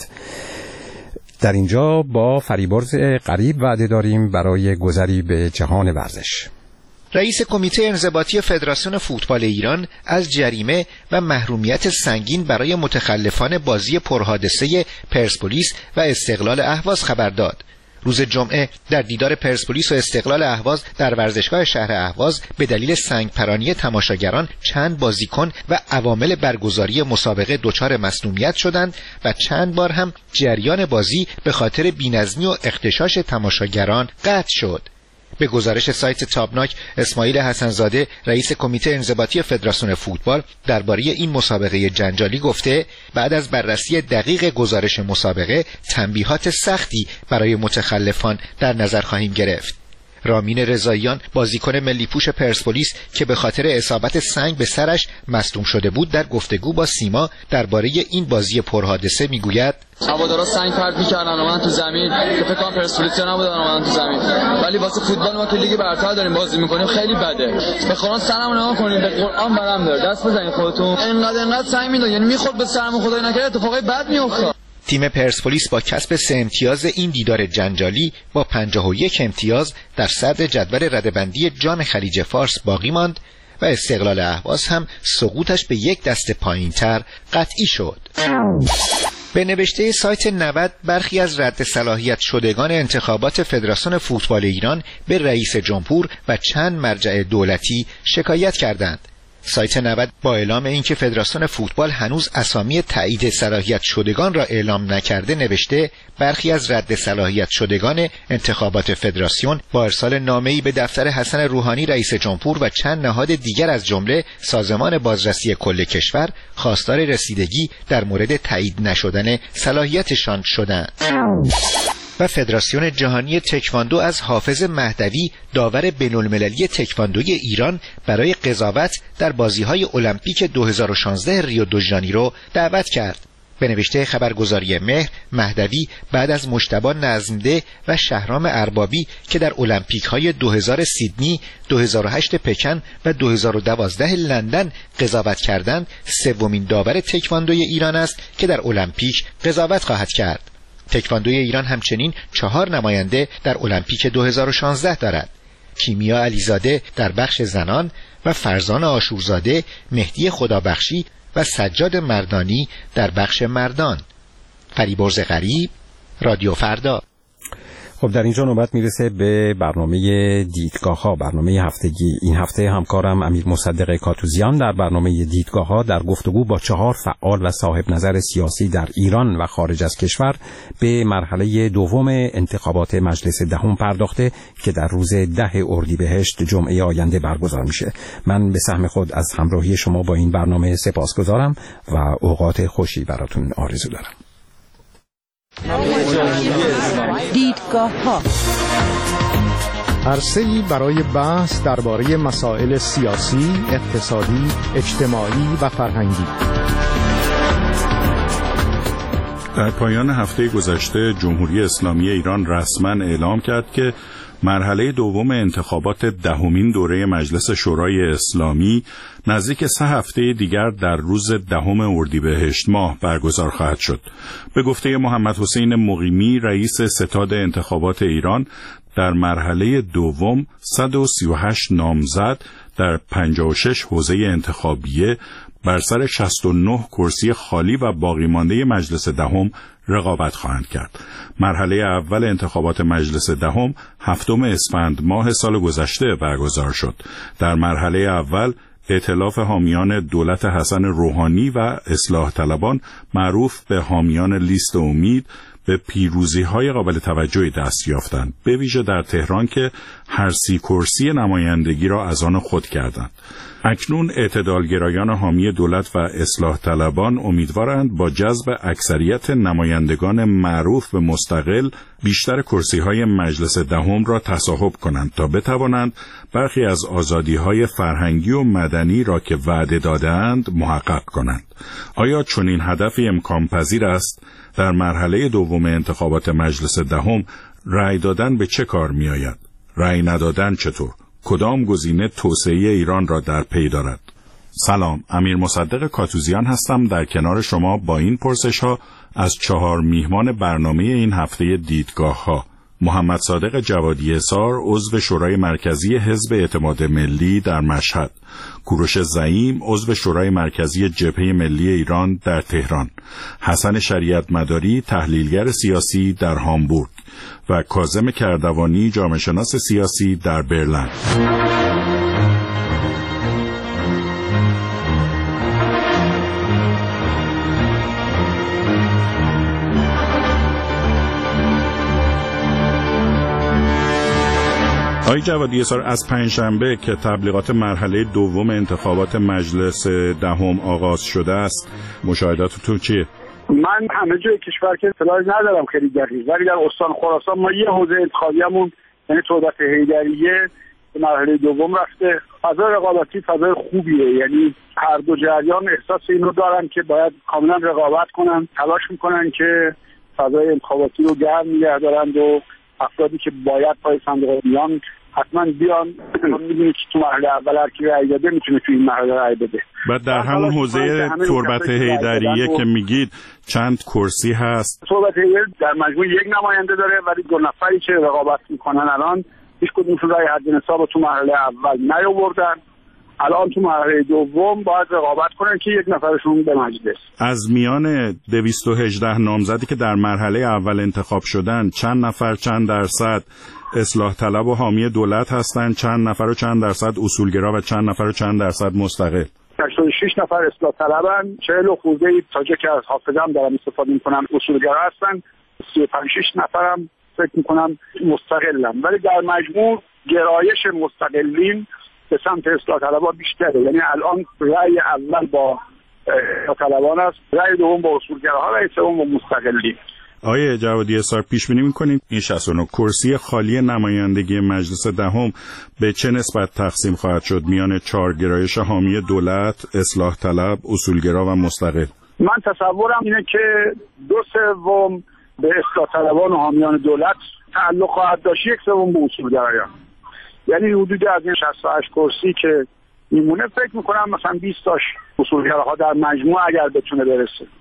در اینجا با فریبرز قریب وعده داریم برای گذری به جهان ورزش. رئیس کمیته انضباطی فدراسیون فوتبال ایران از جریمه و محرومیت سنگین برای متخلفان بازی پرحادثه پرسپولیس و استقلال اهواز خبر داد. روز جمعه در دیدار پرسپولیس و استقلال اهواز در ورزشگاه شهر اهواز به دلیل سنگپرانی تماشاگران چند بازیکن و عوامل برگزاری مسابقه دچار مصدومیت شدند و چند بار هم جریان بازی به خاطر بی‌نظمی و اغتشاش تماشاگران قطع شد. به گزارش سایت تابناک، اسماعیل حسنزاده رئیس کمیته انضباطی فدراسیون فوتبال درباره این مسابقه جنجالی گفته بعد از بررسی دقیق گزارش مسابقه تنبیهات سختی برای متخلفان در نظر خواهیم گرفت. رامین رضاییان بازیکن ملی پوش پرسپولیس که به خاطر اصابت سنگ به سرش مصدوم شده بود در گفتگو با سیما درباره این بازی پرحادثه میگوید هوادارا سنگ پرت می‌کردن اومدن تو زمین که فکر کنم پرسپولیسیا نبودن اومدن تو زمین، ولی واسه فوتبال ما که لیگ برتر داریم بازی می‌کنیم خیلی بده. به قرآن سرمو نگاه کنید، به قرآن برام داره، دست بزنید خودتون. اینقدر سنگ میدن یعنی میخورد به سرمون، خدای نکرده اتفاقای بد میافتاد. تیم پرسپولیس با کسب 3 امتیاز این دیدار جنجالی با 51 امتیاز در صدر جدول رده‌بندی جام خلیج فارس باقی ماند و استقلال اهواز هم سقوطش به 1 دسته پایین‌تر قطعی شد. به نوشته سایت 90 برخی از رد صلاحیت شدگان انتخابات فدراسیون فوتبال ایران به رئیس جمهور و چند مرجع دولتی شکایت کردند. سایت 90 با اعلام اینکه فدراسیون فوتبال هنوز اسامی تایید صلاحیت شدگان را اعلام نکرده نوشته برخی از رد صلاحیت شدگان انتخابات فدراسیون با ارسال نامه‌ای به دفتر حسن روحانی رئیس جمهور و چند نهاد دیگر از جمله سازمان بازرسی کل کشور خواستار رسیدگی در مورد تایید نشدن صلاحیتشان شدند. و فدراسیون جهانی تکواندو از حافظ مهدوی داور بین‌المللی تکواندوی ایران برای قضاوت در بازی‌های المپیک 2016 ریو دو ژانیرو دعوت کرد. به نوشته خبرگزاری مهر، مهدوی بعد از مجتبی نظمده و شهرام اربابی که در المپیک‌های 2000 سیدنی، 2008 پکن و 2012 لندن قضاوت کردند، سومین داور تکواندوی ایران است که در المپیک قضاوت خواهد کرد. تکواندوی ایران همچنین 4 نماینده در المپیک 2016 دارد. کیمیا علیزاده در بخش زنان و فرزان آشورزاده، مهدی خدابخشی و سجاد مردانی در بخش مردان. فریبرز غریب، رادیو فردا. خب در اینجا نوبت میرسه به برنامه دیدگاه ها، برنامه هفتگی. این هفته همکارم امیر مصدق کاتوزیان در برنامه دیدگاه ها در گفتگو با 4 فعال و صاحب نظر سیاسی در ایران و خارج از کشور به مرحله دوم انتخابات مجلس دهم پرداخته که در روز 10 اردیبهشت جمعه آینده برگزار میشه. من به سهم خود از همراهی شما با این برنامه سپاسگزارم و اوقات خوشی براتون آرزو دارم. دیدگاه ها، عرصه‌ای برای بحث درباره مسائل سیاسی، اقتصادی، اجتماعی و فرهنگی. در پایان هفته گذشته جمهوری اسلامی ایران رسما اعلام کرد که مرحله دوم انتخابات دهمین دوره مجلس شورای اسلامی نزدیک 3 هفته دیگر در روز 10 اردیبهشت ماه برگزار خواهد شد. به گفته محمد حسین مقیمی رئیس ستاد انتخابات ایران، در مرحله دوم 138 نامزد در 56 حوزه انتخابیه بر سر 69 کرسی خالی و باقی مانده مجلس دهم رقابت خواهند کرد. مرحله اول انتخابات مجلس دهم 7 اسفند ماه سال گذشته برگزار شد. در مرحله اول ائتلاف حامیان دولت حسن روحانی و اصلاح طلبان معروف به حامیان لیست امید به پیروزی‌های قابل توجهی دست یافتند، به ویژه در تهران که هر 30 کرسی نمایندگی را از آن خود کردند. اکنون اعتدالگرایان حامی دولت و اصلاح طلبان امیدوارند با جذب اکثریت نمایندگان معروف به مستقل بیشتر کرسی‌های مجلس دهم را تصاحب کنند تا بتوانند برخی از آزادی‌های فرهنگی و مدنی را که وعده داده‌اند محقق کنند. آیا چنین هدفی امکان پذیر است؟ در مرحله دوم انتخابات مجلس دهم رأی دادن به چه کار می آید؟ رأی ندادن چطور؟ کدام گزینه توسعه ایران را در پی دارد؟ سلام، امیر مصدق کاتوزیان هستم در کنار شما با این پرسش ها از 4 میهمان برنامه این هفته دیدگاه ها. محمد صادق جوادی احصار، عضو شورای مرکزی حزب اعتماد ملی در مشهد. کوروش زعیم، عضو شورای مرکزی جبهه ملی ایران در تهران. حسن شریعت مداری، تحلیلگر سیاسی در هامبورگ و کاظم کردوانی، جامعه شناس سیاسی در برلین. آقای جوادی احصار، از پنجشنبه که تبلیغات مرحله دوم انتخابات مجلس دهم آغاز شده است، مشاهداتتون چیه؟ من همه جای کشور که اطلاعی ندارم خیلی دقیق، ولی در استان خراسان ما یه حوزه انتخابیمون یعنی تودت حیدریه به مرحله دوم رفته. فضای رقابتی فضای خوبیه، یعنی هر دو جریان احساس اینو دارن که باید کاملا رقابت کنن، تلاش میکنن که فضای انتخاباتی رو گرم نگه دارند و افرادی که باید پای صندوق بیان حتما بیان. میدونی که تو مرحله اول هر کی رأی داده میتونه تو این مرحله رأی بده. بعد در همون حوزه تربت حیدریه که میگید چند کرسی هست؟ تربت حیدریه در مجموع 1 نماینده داره، ولی 2 نفری که رقابت میکنن الان هیچ کدومشون رأی حد نصاب تو مرحله اول نیاوردن. الان تو مرحله دوم باید رقابت کنن که 1 نفرشون به مجلس. از میان 218 نامزدی که در مرحله اول انتخاب شدن، چند نفر چند درصد اصلاح طلب و حامی دولت هستن، چند نفر و چند درصد اصولگرا و چند نفر و چند درصد مستقل؟ 86 نفر اصلاح طلبن، 40 خورده تا جا که از حافظم دارم استفاده میکنم اصولگرا هستن، 36 نفرم فکر میکنم مستقلن. ولی در مجموع گرایش مستقلین به سمت اصلاح طلبان بیشتره. یعنی الان رأی اول با اصلاح طلبان است، رأی دوم با اصولگراها، رأی سوم با مستقلین. آقای جوادی احصار، پیش بینی می‌کنید این 69 کرسی خالی نمایندگی مجلس دهم به چه نسبت تقسیم خواهد شد میان 4 گرایش حامی دولت، اصلاح طلب، اصولگرا و مستقل؟ من تصورم اینه که 2/3 به اصلاح طلبان و حامیان دولت تعلق خواهد داشت، 1/3 به اصولگرایان. یعنی حدود از این 68 کرسی که میمونه فکر میکنم مثلا 20 تاش اصولگراها در مجموع اگر بتونه برسه.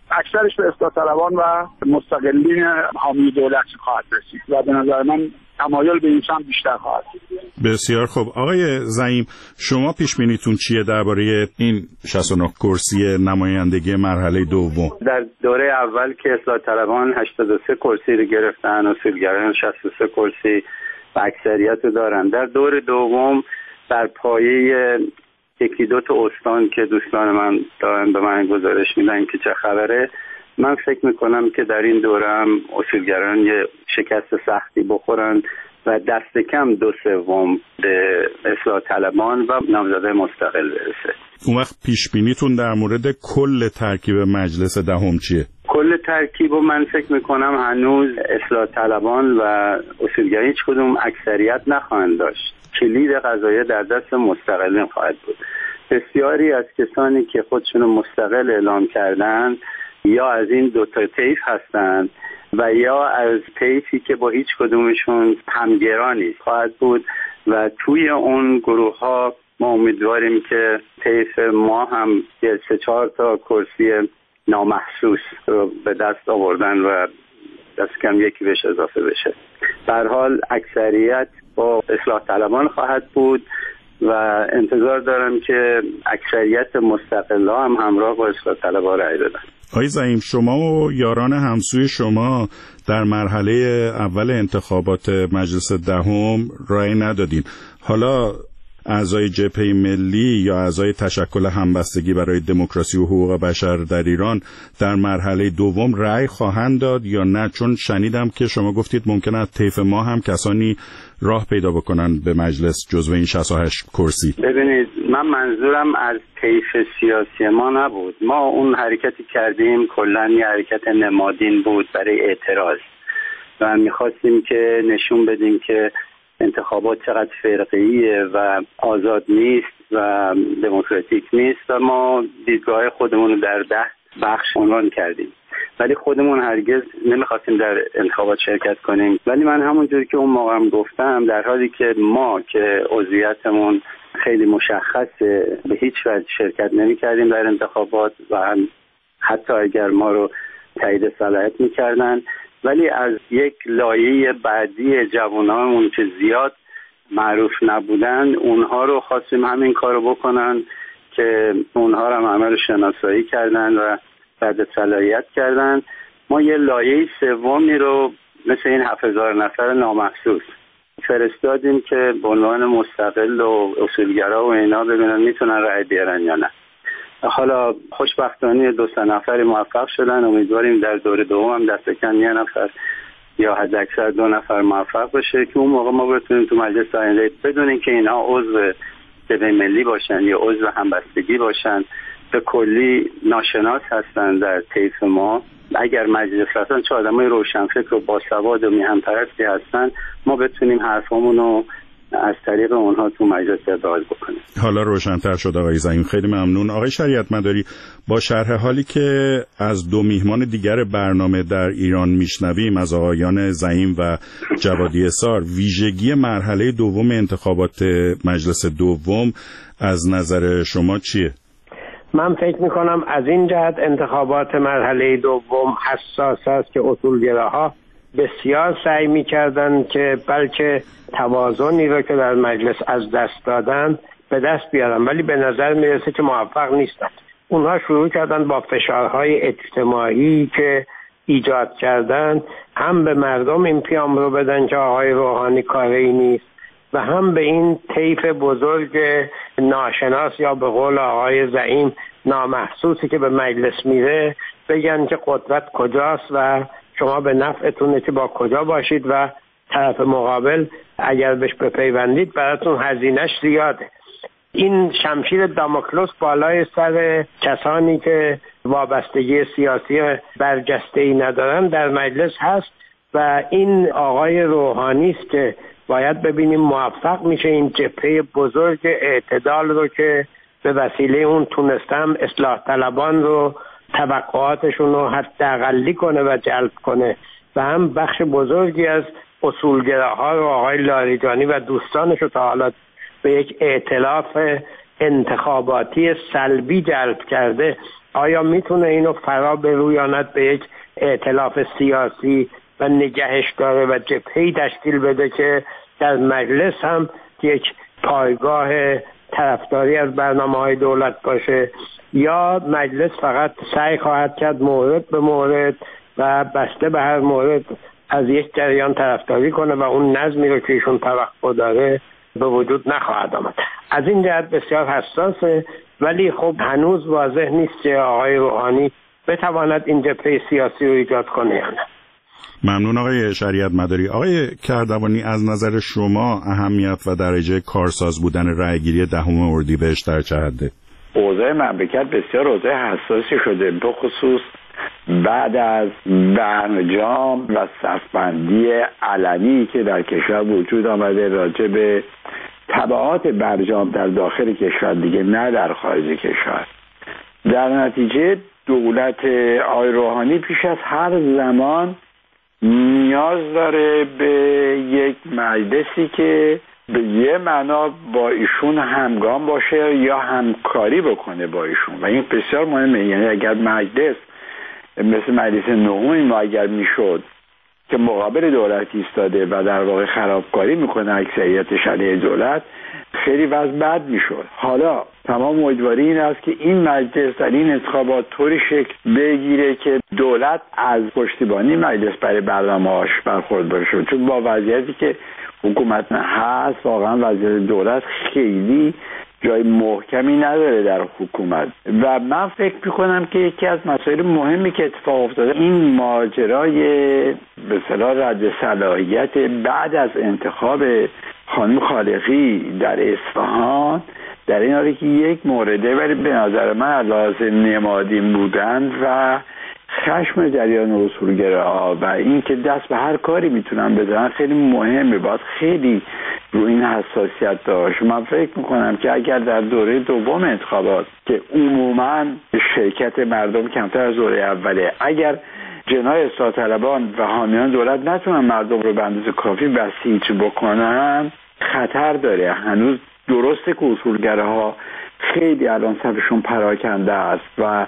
اکثرش به اصلاح طلبان و مستقلین حامی دولت خواهد رسید و به نظر من تمایل به این سمت بیشتر خواهد. بسیار خوب. آقای زعیم، شما پیش بینیتون چیه درباره این 69 کرسی نمایندگی مرحله دوم؟ در دوره اول که اصلاح طلبان 83 کرسی رو گرفتن، اصولگرایان 63 کرسی و اکثریت رو دارن. در دور دوم در پایه یکی دو تا استان که دوستان من دارن به من گزارش میدن که چه خبره، من فکر میکنم که در این دوره هم اصولگرایان یه شکست سختی بخورن و دست کم 2/3 به اصلاح طلبان و نامزدای مستقل برسه. اون وقت پیش بینیتون در مورد کل ترکیب مجلس دهم چیه؟ کل ترکیب و من فکر میکنم هنوز اصلاح طلبان و اصولگرایان هیچ کدوم اکثریت نخواهند داشت. کلید قضایه در دست مستقلین خواهد بود. بسیاری از کسانی که خودشون مستقل اعلام کردن یا از این دو تا طیف هستند و یا از طیفی که با هیچ کدومشون همگرانی خواهد بود و توی اون گروه ها ما امیدواریم که طیف ما هم 3-4 تا کرسی نامحسوس رو به دست آوردن و دست کم یکی بهش اضافه بشه. به هر حال اکثریت با اصلاح طلبان خواهد بود و انتظار دارم که اکثریت مستقلا هم همراه با اصلاح طلبها رأی بدن. آقای زعیم، شما و یاران همسوی شما در مرحله اول انتخابات مجلس دهم رأی ندادین. حالا اعضای جبهه ملی یا اعضای تشکل همبستگی برای دموکراسی و حقوق بشر در ایران در مرحله دوم رأی خواهند داد یا نه؟ چون شنیدم که شما گفتید ممکنه از طیف ما هم کسانی راه پیدا بکنن به مجلس جزو این 68 کرسی. ببینید، من منظورم از طیف سیاسی ما نبود. ما اون حرکتی کردیم کلاً یه حرکت نمادین بود برای اعتراض و می‌خواستیم که نشون بدیم که انتخابات چقدر فرقه‌ایه و آزاد نیست و دموکراتیک نیست و ما دیدگاه خودمون رو در 10 بخش عنوان کردیم، ولی خودمون هرگز نمیخواستیم در انتخابات شرکت کنیم. ولی من همونجوری که اون موقع هم گفتم، در حالی که ما که عضویتمون خیلی مشخصه به هیچ وجه شرکت نمی‌کردیم در انتخابات و حتی اگر ما رو تایید صلاحیت می‌کردن، ولی از یک لایه بعدی جوانامون که زیاد معروف نبودن اونها رو خواستیم همین کارو بکنن که اونها رو هم عمل شناسایی کردن و بعد صلاحیت کردن. ما یه لایه سومی رو مثل این 7000 نفر نامحسوس فرستادیم که به عنوان مستقل و اصولگرا و اینا ببینن میتونن رأی بیارن یا نه. حالا خوشبختانه 2-3 نفر موفق شدن. امیدواریم در دوره دوم هم دست کم 1 نفر یا حداکثر 2 نفر موفق بشه که اون موقع ما بتونیم تو مجلس آینده بدون اینکه اینها عضو جبهه ملی باشن یا عضو همبستگی باشن، به کلی ناشناس هستن در طیف ما. اگر مجلس هستن چه آدمای روشنفکر و باسواد و میهن پرستی هستن، ما بتونیم حرفامون رو از طریق اونها تو مجلس ابراز بکنیم. حالا روشن‌تر شد آقای زعیم، خیلی ممنون. آقای شریعت مداری، با شرح حالی که از 2 میهمان دیگر برنامه در ایران میشنویم، از آقایان زعیم و جوادی اصار، ویژگی مرحله دوم انتخابات مجلس دوم از نظر شما چیه؟ من فکر میکنم از این جهت انتخابات مرحله دوم حساس است که اصولگراها بسیار سعی میکردن که بلکه توازنی رو که در مجلس از دست دادن به دست بیارن، ولی به نظر میرسه که موفق نیستن. اونها شروع کردن با فشارهای اجتماعی که ایجاد کردن هم به مردم این پیام رو بدن که آقای روحانی کاری نیست و هم به این طیف بزرگ ناشناس یا به قول آقای زعیم نامحسوسی که به مجلس میره بگن که قدرت کجاست و شما به نفعتونه که با کجا باشید و طرف مقابل اگر بهش بپیوندید براتون هزینه‌اش زیاده. این شمشیر داموکلس بالای سر کسانی که وابستگی سیاسی برجسته‌ای ندارن در مجلس هست و این آقای روحانی است که باید ببینیم موفق میشه این جبهه بزرگ اعتدال رو که به وسیله اون تونستم اصلاح طلبان رو توقعاتشون رو حداقلی کنه و جلب کنه و هم بخش بزرگی از اصولگراها رو آقای لاریجانی و دوستانش رو تا حالا به یک ائتلاف انتخاباتی سلبی جلب کرده آیا میتونه اینو فرا برویاند به یک ائتلاف سیاسی و نگهش داره و جبهه‌ای تشکیل بده که در مجلس هم یک پایگاه طرفداری از برنامه‌های دولت باشه، یا مجلس فقط سعی خواهد کرد مورد به مورد و بسته به هر مورد از یک جریان طرفداری کنه و اون نظمی رو که ایشون توقع داره به وجود نخواهد آمد. از این جهت بسیار حساسه، ولی خب هنوز واضح نیست که آقای روحانی بتواند این جبهه سیاسی رو ایجاد کنه یا نه. ممنون آقای شریعت مداری. آقای کردوانی، از نظر شما اهمیت و درجه کارساز بودن رأیگیری 10 اردیبهشت در چه حده؟ اوضاع مملکت بسیار اوضاع حساسی شده، به خصوص بعد از برجام و صفبندی علنی که در کشور وجود آمده راجع به تبعات برجام در داخل کشور، دیگه نه در خارج کشور. در نتیجه دولت آقای روحانی پیش از هر زمان نیاز داره به یک مجلسی که به یه معنا با ایشون همگام باشه یا همکاری بکنه با ایشون، و این بسیار مهمه. یعنی اگر مجلس مثل مجلس نهم ما اگر میشد که مقابل دولت ایستاده و در واقع خرابکاری میکنه اکثریتش علیه دولت، خیلی وضع بد میشد. حالا تمام امیدواری این است که این مجلس در این انتخابات طوری شکل بگیره که دولت از پشتیبانی مجلس برای برنامه‌هاش برخوردار بشه، چون با وضعیتی که حکومت هست واقعا وضعیت دولت خیلی جای محکمی نداره در حکومت. و من فکر میکنم که یکی از مسائل مهمی که اتفاق افتاده این ماجرای به اصطلاح رد صلاحیت بعد از انتخاب خانم خالقی در اصفهان در این حالی که یک مورده، ولی به نظر من لازم نمادین بودند و خشم جریان اصولگراها و این که دست به هر کاری میتونن بزنن خیلی مهمه. باید خیلی رو این حساسیت داشت. من فکر میکنم که اگر در دوره دوم انتخابات که عموما شرکت مردم کمتر از دوره اوله، اگر جناح اصلاح طلبان و حامیان دولت نتونن مردم رو به اندازه کافی بسیج بکنن، خطر داره. هنوز درسته که اصولگراها خیلی الان صفشون پراکنده است و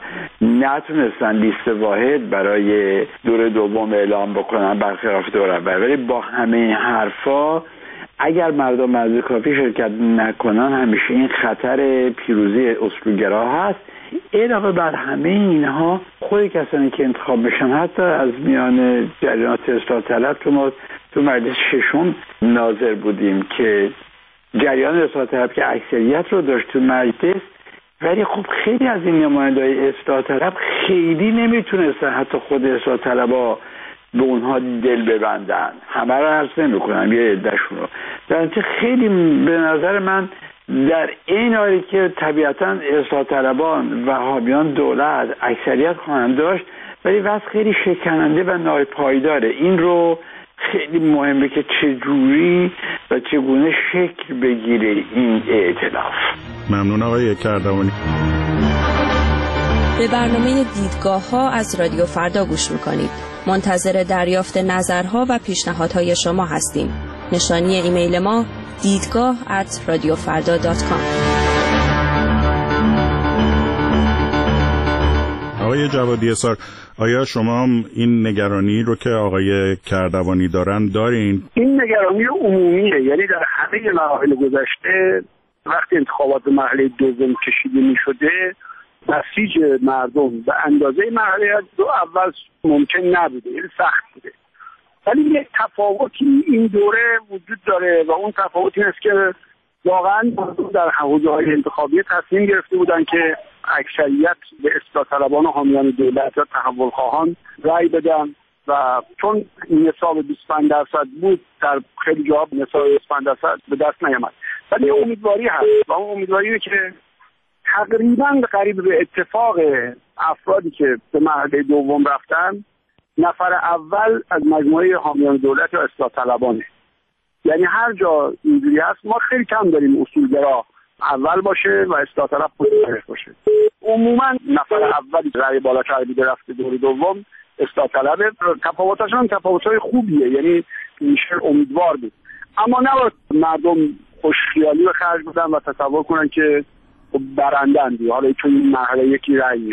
نتونستن لیست واحد برای دور دوم اعلام بکنن برخلاف دور اول، ولی با همه این حرفا اگر مردم از کافی شرکت نکنن همیشه این خطر پیروزی اصولگرا هست. علاوه بر همه اینها خود کسانی که انتخاب بشن، حتی از میان جریانات اصلاح طلب تو مجلس ششم ناظر بودیم که جریان اصلاح طلب که اکثریت رو داشت تو مجلس، ولی خب خیلی از این نماینده‌های اصلاح طلب خیلی نمیتونستن حتی خود اصلاح طلب‌ها به اونها دل ببندن. همه رو عرض نمی‌کنم، یه عده‌شون رو. در نتیجه خیلی به نظر من در این حالی که طبیعتاً اصلاح طلبان و حامیان دولت اکثریت خواهند داشت، ولی وضع خیلی شکننده و ناپایداره. این رو خیلی مهمه که چجوری و چگونه شکل بگیره این ائتلاف. ممنون آقای کردوانی. به برنامه دیدگاه‌ها از رادیو فردا گوش می‌کنید. منتظر دریافت نظرها و پیشنهادهای شما هستیم. نشانی ایمیل ما دیدگاه@radiofarda.com. آقای جوادی اسار، آیا شما این نگرانی رو که آقای کردوانی دارن دارین؟ این نگرانی عمومیه، یعنی در همه مراحل گذشته وقتی انتخابات مرحله دوم کشیده می شده بسیج مردم به اندازه مرحله اول ممکن نبوده، یعنی سخت بوده. ولی یک تفاوتی این دوره وجود داره و اون تفاوت این است که واقعا در حوزه‌های انتخابی تصمیم گرفته بودن که اکثریت به اصلاح طلبان و حامیان دولت یا تحول خواهان رأی بدن و چون نصاب 25% بود در خیلی جاها نصاب 25% به دست نیامد. ولی امیدواری هست و اون امیدواری که تقریبا قریب به اتفاق افرادی که به مرحله دوم رفتن نفر اول از مجموعه حامیان دولت یا اصلاح طلبانه. یعنی هر جا اینجوری هست ما خیلی کم داریم اصولگرا اول باشه و اصلاح طلب پشت باشه. عموما نفر اولی رأی بالاتر بوده رفته دور دوم اصلاح طلب. تفاوتاشون تفاوت‌های خوبیه، یعنی میشه امیدوار بود، اما نباید مردم خوشخیالی به خرج بدن و تصور کنن که برندن دیگه حالا چون این مرحله یکی رأی میاره.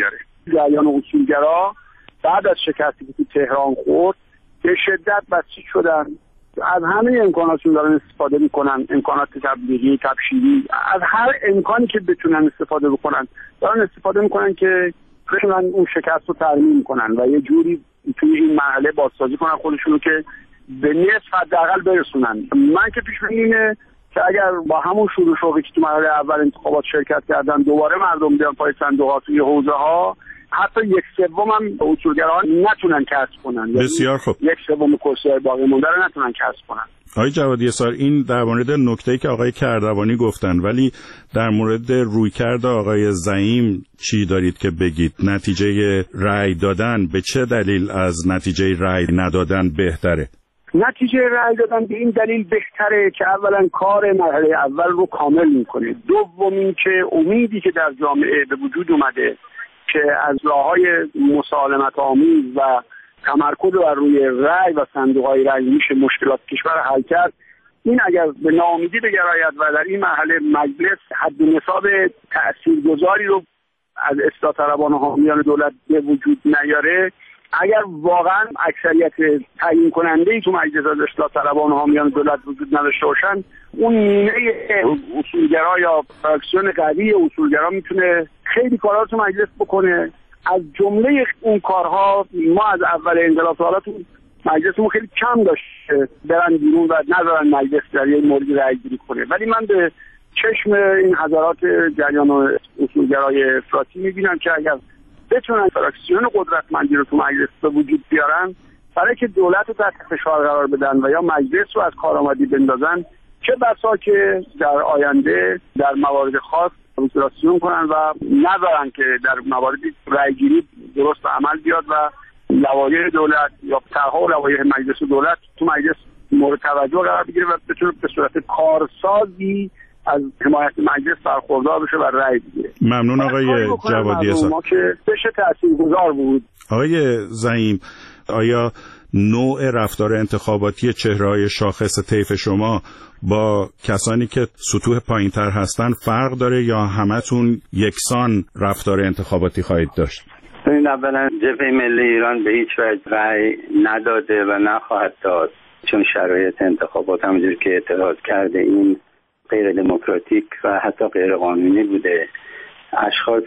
جریان اصولگرا بعد از شکستی که تو تهران خورد به شدت بسیج شدن، از همه امکاناتشون دارن استفاده میکنن، امکانات تبلیغی، تبشیری، از هر امکانی که بتونن استفاده بکنن دارن استفاده میکنن که بتونن اون شکست رو ترمیم کنن و یه جوری توی این مرحله بازسازی کنن خودشونو که به نصف حداقل برسونن. من که پیش بینی اینه که اگر با همون شروع که تو مرحله اول انتخابات شرکت کردن دوباره مردم بیان پای صندوق‌ها توی حوزه‌ها، حتی 1/3 هم اصولگراها نتونن کسب کنن. بسیار خوب. 1/3 کرسی‌های باقی مونده رو نتونن کسب کنن. آقای جوادی اسار، این در مورد نکته‌ای که آقای کردوانی گفتن، ولی در مورد رویکرد آقای زعیم چی دارید که بگید؟ نتیجه رأی دادن به چه دلیل از نتیجه رأی ندادن بهتره؟ نتیجه رأی دادن به این دلیل بهتره که اولا کار مرحله اول رو کامل میکنه، دومین که امیدی که در جامعه به وجود اومده که از راه‌های مسالمت آمیز و تمرکز بر روی رأی و صندوق‌های رأی میشه مشکلات کشور حل کرد، این اگر به ناامیدی بگراید و در این مرحله مجلس حد و نصاب تأثیرگذاری رو از اصلاح طلبان و حامیان دولت به وجود نیاره، اگر واقعا اکثریت تعیین کننده‌ای تو مجلس از اصلاح طلبان و حامیان دولت وجود نداشته باشن، اون نیمه اصولگرا یا فراکسیون قوی اصولگرا میتونه خیلی کارا تو مجلس بکنه. از جمله اون کارها ما از اول انقلاب تا حالا تو مجلسمون خیلی کم داشته برن بیرون و نذارن مجلس در یه موردی رأی گیری کنه، ولی من به چشم این حضرات جریان اصولگرای افراطی میبینم که اگر بتونن فراکسیون قدرتمندی رو تو مجلس به وجود بیارن برای که دولت رو تحت فشار قرار بدن و یا مجلس رو از کارآمدی بندازن، چه بسا که در آینده در موارد خاص فراکسیون کنن و نذارن که در موارد رأیگیری درست عمل بیاد و لوایح دولت یا طرح‌ها و لوایح مجلس و دولت تو مجلس مورد توجه قرار بگیره و بتونه به صورت کارسازی از حمایت مجلس برخوردار بشه و رأی بگیره. ممنون آقای جوادی اسار. ما که بشه تاثیرگذار بود. آقای زعیم، آیا نوع رفتار انتخاباتی چهره‌های شاخص طیف شما با کسانی که سطوح پایین‌تر هستن فرق داره یا همتون یکسان رفتار انتخاباتی خواهید داشت؟ این اولا جبهه ملی ایران به هیچ وجه رأی نداده و نخواهد داد، چون شرایط انتخابات همونجور که اعتراض کرده این غیر دموکراتیک و حتی غیر قانونی بوده. اشخاص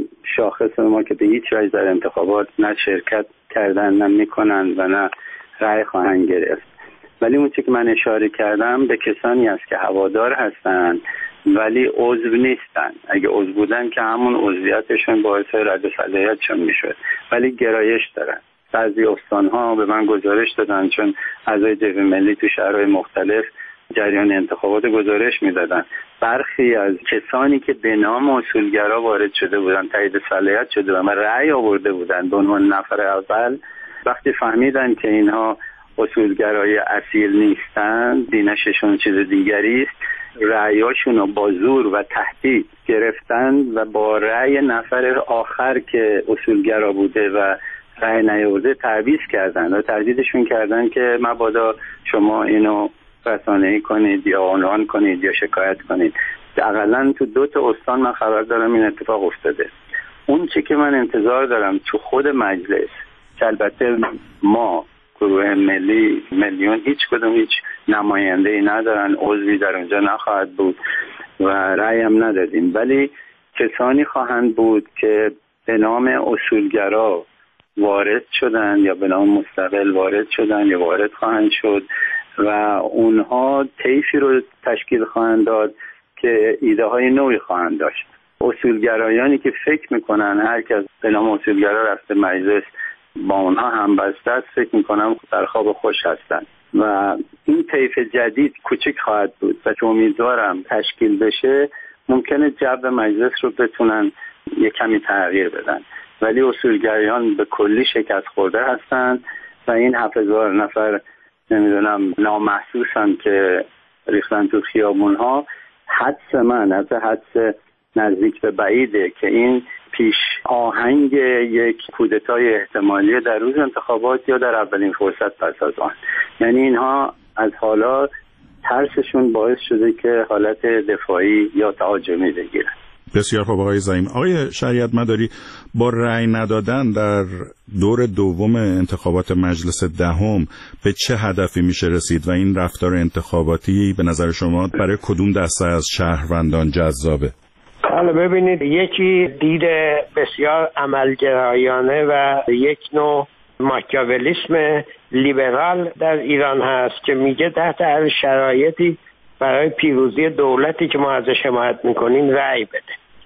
شاخص ما که به هیچ وجه در انتخابات نه شرکت کردن نه میکنن و نه رأی خواهند گرفت. ولی اون چیزی که من اشاره کردم به کسانی است که هوادار هستن ولی عضو نیستن. اگه عضو بودن که همون عضویتشون باعث رد صلاحیتشون میشد، ولی گرایش دارن. بعضی استان‌ها به من گزارش دادن چون اعضای جبهه ملی تو شهرهای مختلف جریان انتخابات گزارش میدادن، برخی از کسانی که به نام اصولگرا وارد شده بودن، تایید صلاحیت شده و رأی آورده بودن به عنوان نفر اول، وقتی فهمیدن که اینها اصولگرای اصیل نیستن، بینششون چیز دیگری است، رأیاشون رو با زور و تهدید گرفتن و با رأی نفر آخر که اصولگرا بوده و رأی نیاورده تعویض کردن و تهدیدشون کردن که مبادا شما اینو رسانه‌ای کنید یا عنوان کنید یا شکایت کنید. حداقل تو 2 استان من خبر دارم این اتفاق افتاده. اون چی که من انتظار دارم تو خود مجلس، که البته ما گروه ملی میلیون هیچ نماینده‌ای ندارن، عضوی در اونجا نخواهد بود و رأی هم ندادیم، ولی کسانی خواهند بود که به نام اصولگرا وارد شدن یا به نام مستقل وارد شدن یا وارد خواهند شد و اونها طیفی رو تشکیل خواهند داد که ایده های نوعی خواهند داشت. اصولگرایانی که فکر میکنن هر کس به نام اصولگرا رفته مجلس با اونها هم بسته است، فکر میکنم در خواب خوش هستن و این طیف جدید کوچک خواهد بود و که امیدوارم تشکیل بشه ممکنه جو مجلس رو بتونن یک کمی تغییر بدن، ولی اصولگرایان به کلی شکست خورده هستند و این 7000 نفر نمیدونم نامحسوسن که ریختن تو خیابون ها. حدس من از حدس نزدیک به بعیده که این پیش آهنگ یک کودتای احتمالی در روز انتخابات یا در اولین فرصت پس از آن، یعنی اینها از حالا ترسشون باعث شده که حالت دفاعی یا تهاجمی بگیرن. بسیار خوب آقای زعیم. آقای شریعت مداری، با رأی ندادن در دور دوم انتخابات مجلس دهم به چه هدفی میشه رسید و این رفتار انتخاباتی به نظر شما برای کدوم دسته از شهروندان جذابه؟ حالا ببینید، یکی دید بسیار عملگرایانه و یک نوع ماکیاولیسم لیبرال در ایران هست که میگه تحت هر شرایطی برای پیروزی دولتی که ما ازش حمایت میکنیم رأی بده.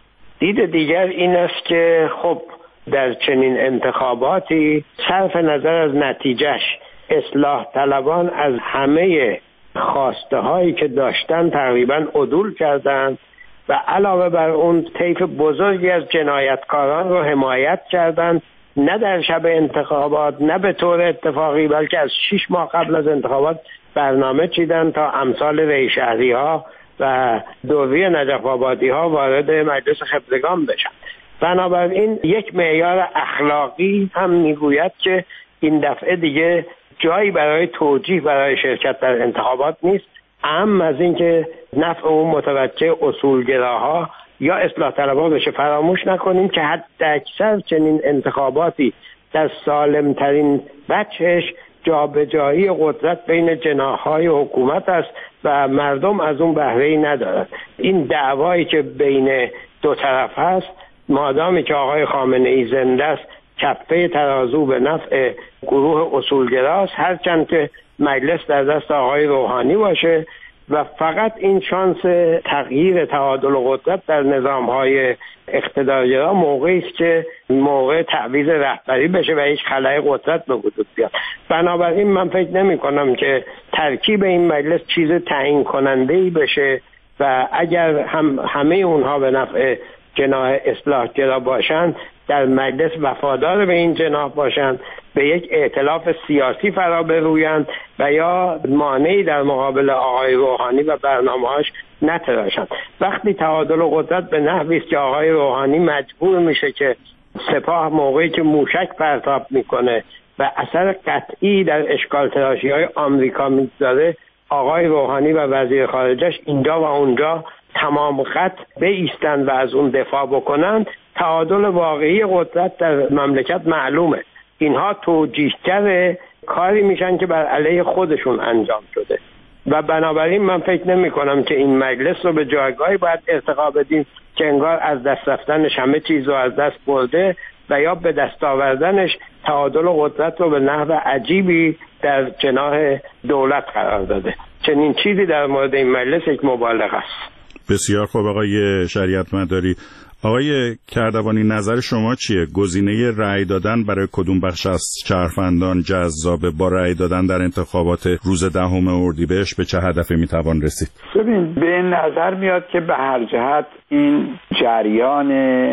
دید دیگر این است که خب در چنین انتخاباتی صرف نظر از نتیجهش اصلاح طلبان از همه خواسته هایی که داشتن تقریبا عدول کردند و علاوه بر اون طیف بزرگی از جنایتکاران رو حمایت کردند، نه در شب انتخابات نه به طور اتفاقی، بلکه از 6 ماه قبل از انتخابات برنامه چیدن تا امثال ریشهری ها و دوری نجف آبادی ها وارد مجلس خبرگان بشن. بنابراین یک معیار اخلاقی هم میگوید که این دفعه دیگه جایی برای توجیه برای شرکت در انتخابات نیست، اهم از این که نفع اون متوجه اصولگراها یا اصلاح طلبها بشه. فراموش نکنیم که حتی اکثر چنین انتخاباتی در سالمترین بچهش جابجایی قدرت بین جناح‌های حکومت است و مردم از اون بهره‌ای ندارند. این دعوایی که بین دو طرف هست، مادامی که آقای خامنه‌ای زنده است، کفه ترازو به نفع گروه اصولگراست، هرچند که مجلس در دست آقای روحانی باشه و فقط این شانس تغییر تعادل قدرت در نظام‌های اقتدارگرا موقعی است که موقع تعویض رهبری بشه و هیچ خلأ قدرت به وجود بیاد. بنابراین من فکر نمی‌کنم که ترکیب این مجلس چیز تعیین کننده‌ای بشه و اگر همه اونها به نفع جناح اصلاحگرا باشند، در مجلس وفادار به این جناح باشند، به یک ائتلاف سیاسی فرا برویند و یا مانعی در مقابل آقای روحانی و برنامه‌هاش نتراشند. وقتی تعادل قدرت به نحوی است که آقای روحانی مجبور میشه که سپاه موقعی که موشک پرتاب میکنه و اثر قطعی در اشکال تراشی‌های آمریکا میگذاره، آقای روحانی و وزیر خارجش اینجا و اونجا تمام خط بایستند و از اون دفاع بکنند، تعادل واقعی قدرت در مملکت معلومه. اینها توجیهگر کاری میشن که بر علیه خودشون انجام شده و بنابراین من فکر نمی کنم که این مجلس رو به جایگاهی باید ارتقا بدیم که انگار از دست رفتنش همه چیز رو از دست برده و یا به دست آوردنش تعادل قدرت رو به نحو عجیبی در جناح دولت قرار داده. چنین چیزی در مورد این مجلس یک مبالغه است. بسیار خوب آقای شریعت مداری. آقای کردوانی، نظر شما چیه؟ گزینه رأی دادن برای کدوم بخش از شهروندان جذابه؟ با رأی دادن در انتخابات روز 10 اردیبهشت به چه هدفی میتوان رسید؟ ببین، به نظر میاد که به هر جهت این جریان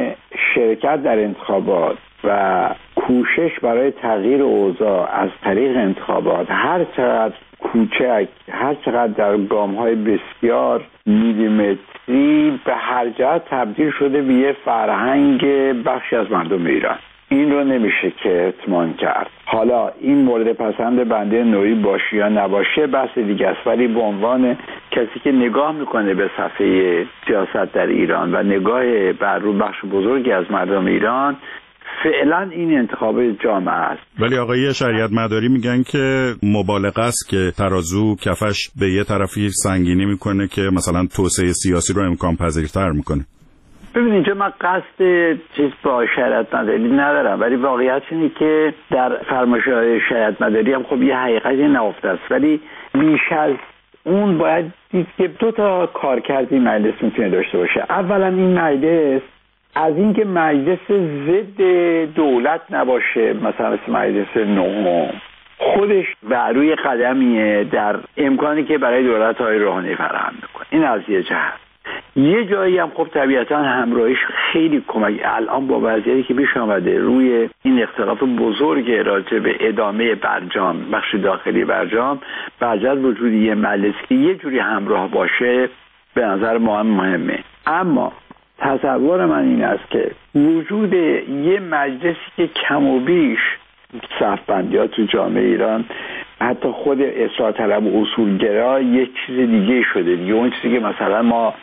شرکت در انتخابات و کوشش برای تغییر اوضاع از طریق انتخابات هر چقدر کوچک، هر چقدر در گام‌های بسیار میلیمتری، به هر جهت تبدیل شده به یه فرهنگ بخشی از مردم ایران. این رو نمیشه که اطمینان کرد. حالا این مورد پسند بنده نوعی باشه یا نباشه بحث دیگه است، ولی به عنوان کسی که نگاه میکنه به صفحه سیاست در ایران و نگاه بر رو بخش بزرگی از مردم ایران، فعلا این انتخاب جامعه است. ولی آقای شریعت مداری میگن که مبالغه است که ترازو کفش به یه طرفی سنگینی میکنه که مثلا توسعه سیاسی رو امکان پذیرتر میکنه. ببین، اینجا من قصد چیز با شریعت مداری ندارم، ولی واقعیت اینه که در فرمایش‌های شریعت مداری هم خب یه حقیقتی نهفته است، ولی بیش از اون باید دید که 2 تا کارکرد این مجلس میتونه داشته باشه. اولا این مجلس از اینکه مجلس ضد دولت نباشه، مثلا مثل مجلس 9 خودش بر روی قدمیه در امکانی که برای دولت های روحانی فراهم میکنه. این از یه جهت. یه جایی هم خب طبیعتا همراهیش خیلی کمک. الان با وضعیتی که پیش آمده روی این اختلاف بزرگ راجع به ادامه برجام، بخش داخلی برجام، بعد وجود یه مجلس که یه جوری همراه باشه به نظر ما مهمه. اما تصور من این است که وجود یه مجلسی که کم و بیش صف‌بندی‌ها تو جامعه ایران، حتی خود اصلاح طلب و اصولگرا، یه چیز دیگه شده دیگه. اون چیزی که مثلا ما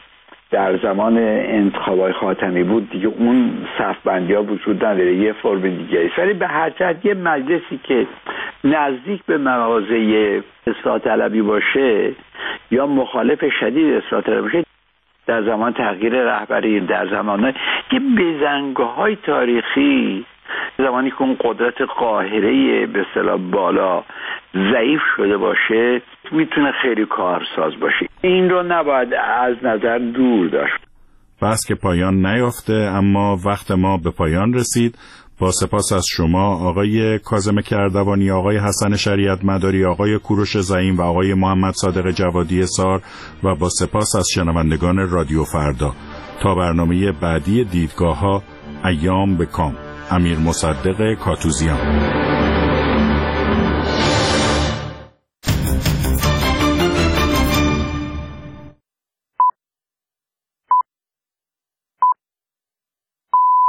در زمان انتخابات خاتمی بود دیگه اون صف‌بندی‌ها وجود نداره، یه فرم دیگه است. ولی به هر جهت یه مجلسی که نزدیک به مواضع اصلاح طلبی باشه یا مخالف شدید اصلاح طلبی باشه، در زمان تغییر رهبری، در زمان که بزنگاه‌های تاریخی، زمانی که اون قدرت قاهره به اصطلاح بالا ضعیف شده باشه، میتونه خیلی کارساز باشه. این رو نباید از نظر دور داشت. بس که پایان نیافته، اما وقت ما به پایان رسید. با سپاس از شما آقای کاظم کردوانی، آقای حسن شریعت مداری، آقای کوروش زعیم و آقای محمد صادق جوادی سار، و با سپاس از شنوندگان رادیو فردا. تا برنامه بعدی دیدگاه‌ها، ایام به کام. امیر مصدق کاتوزیان.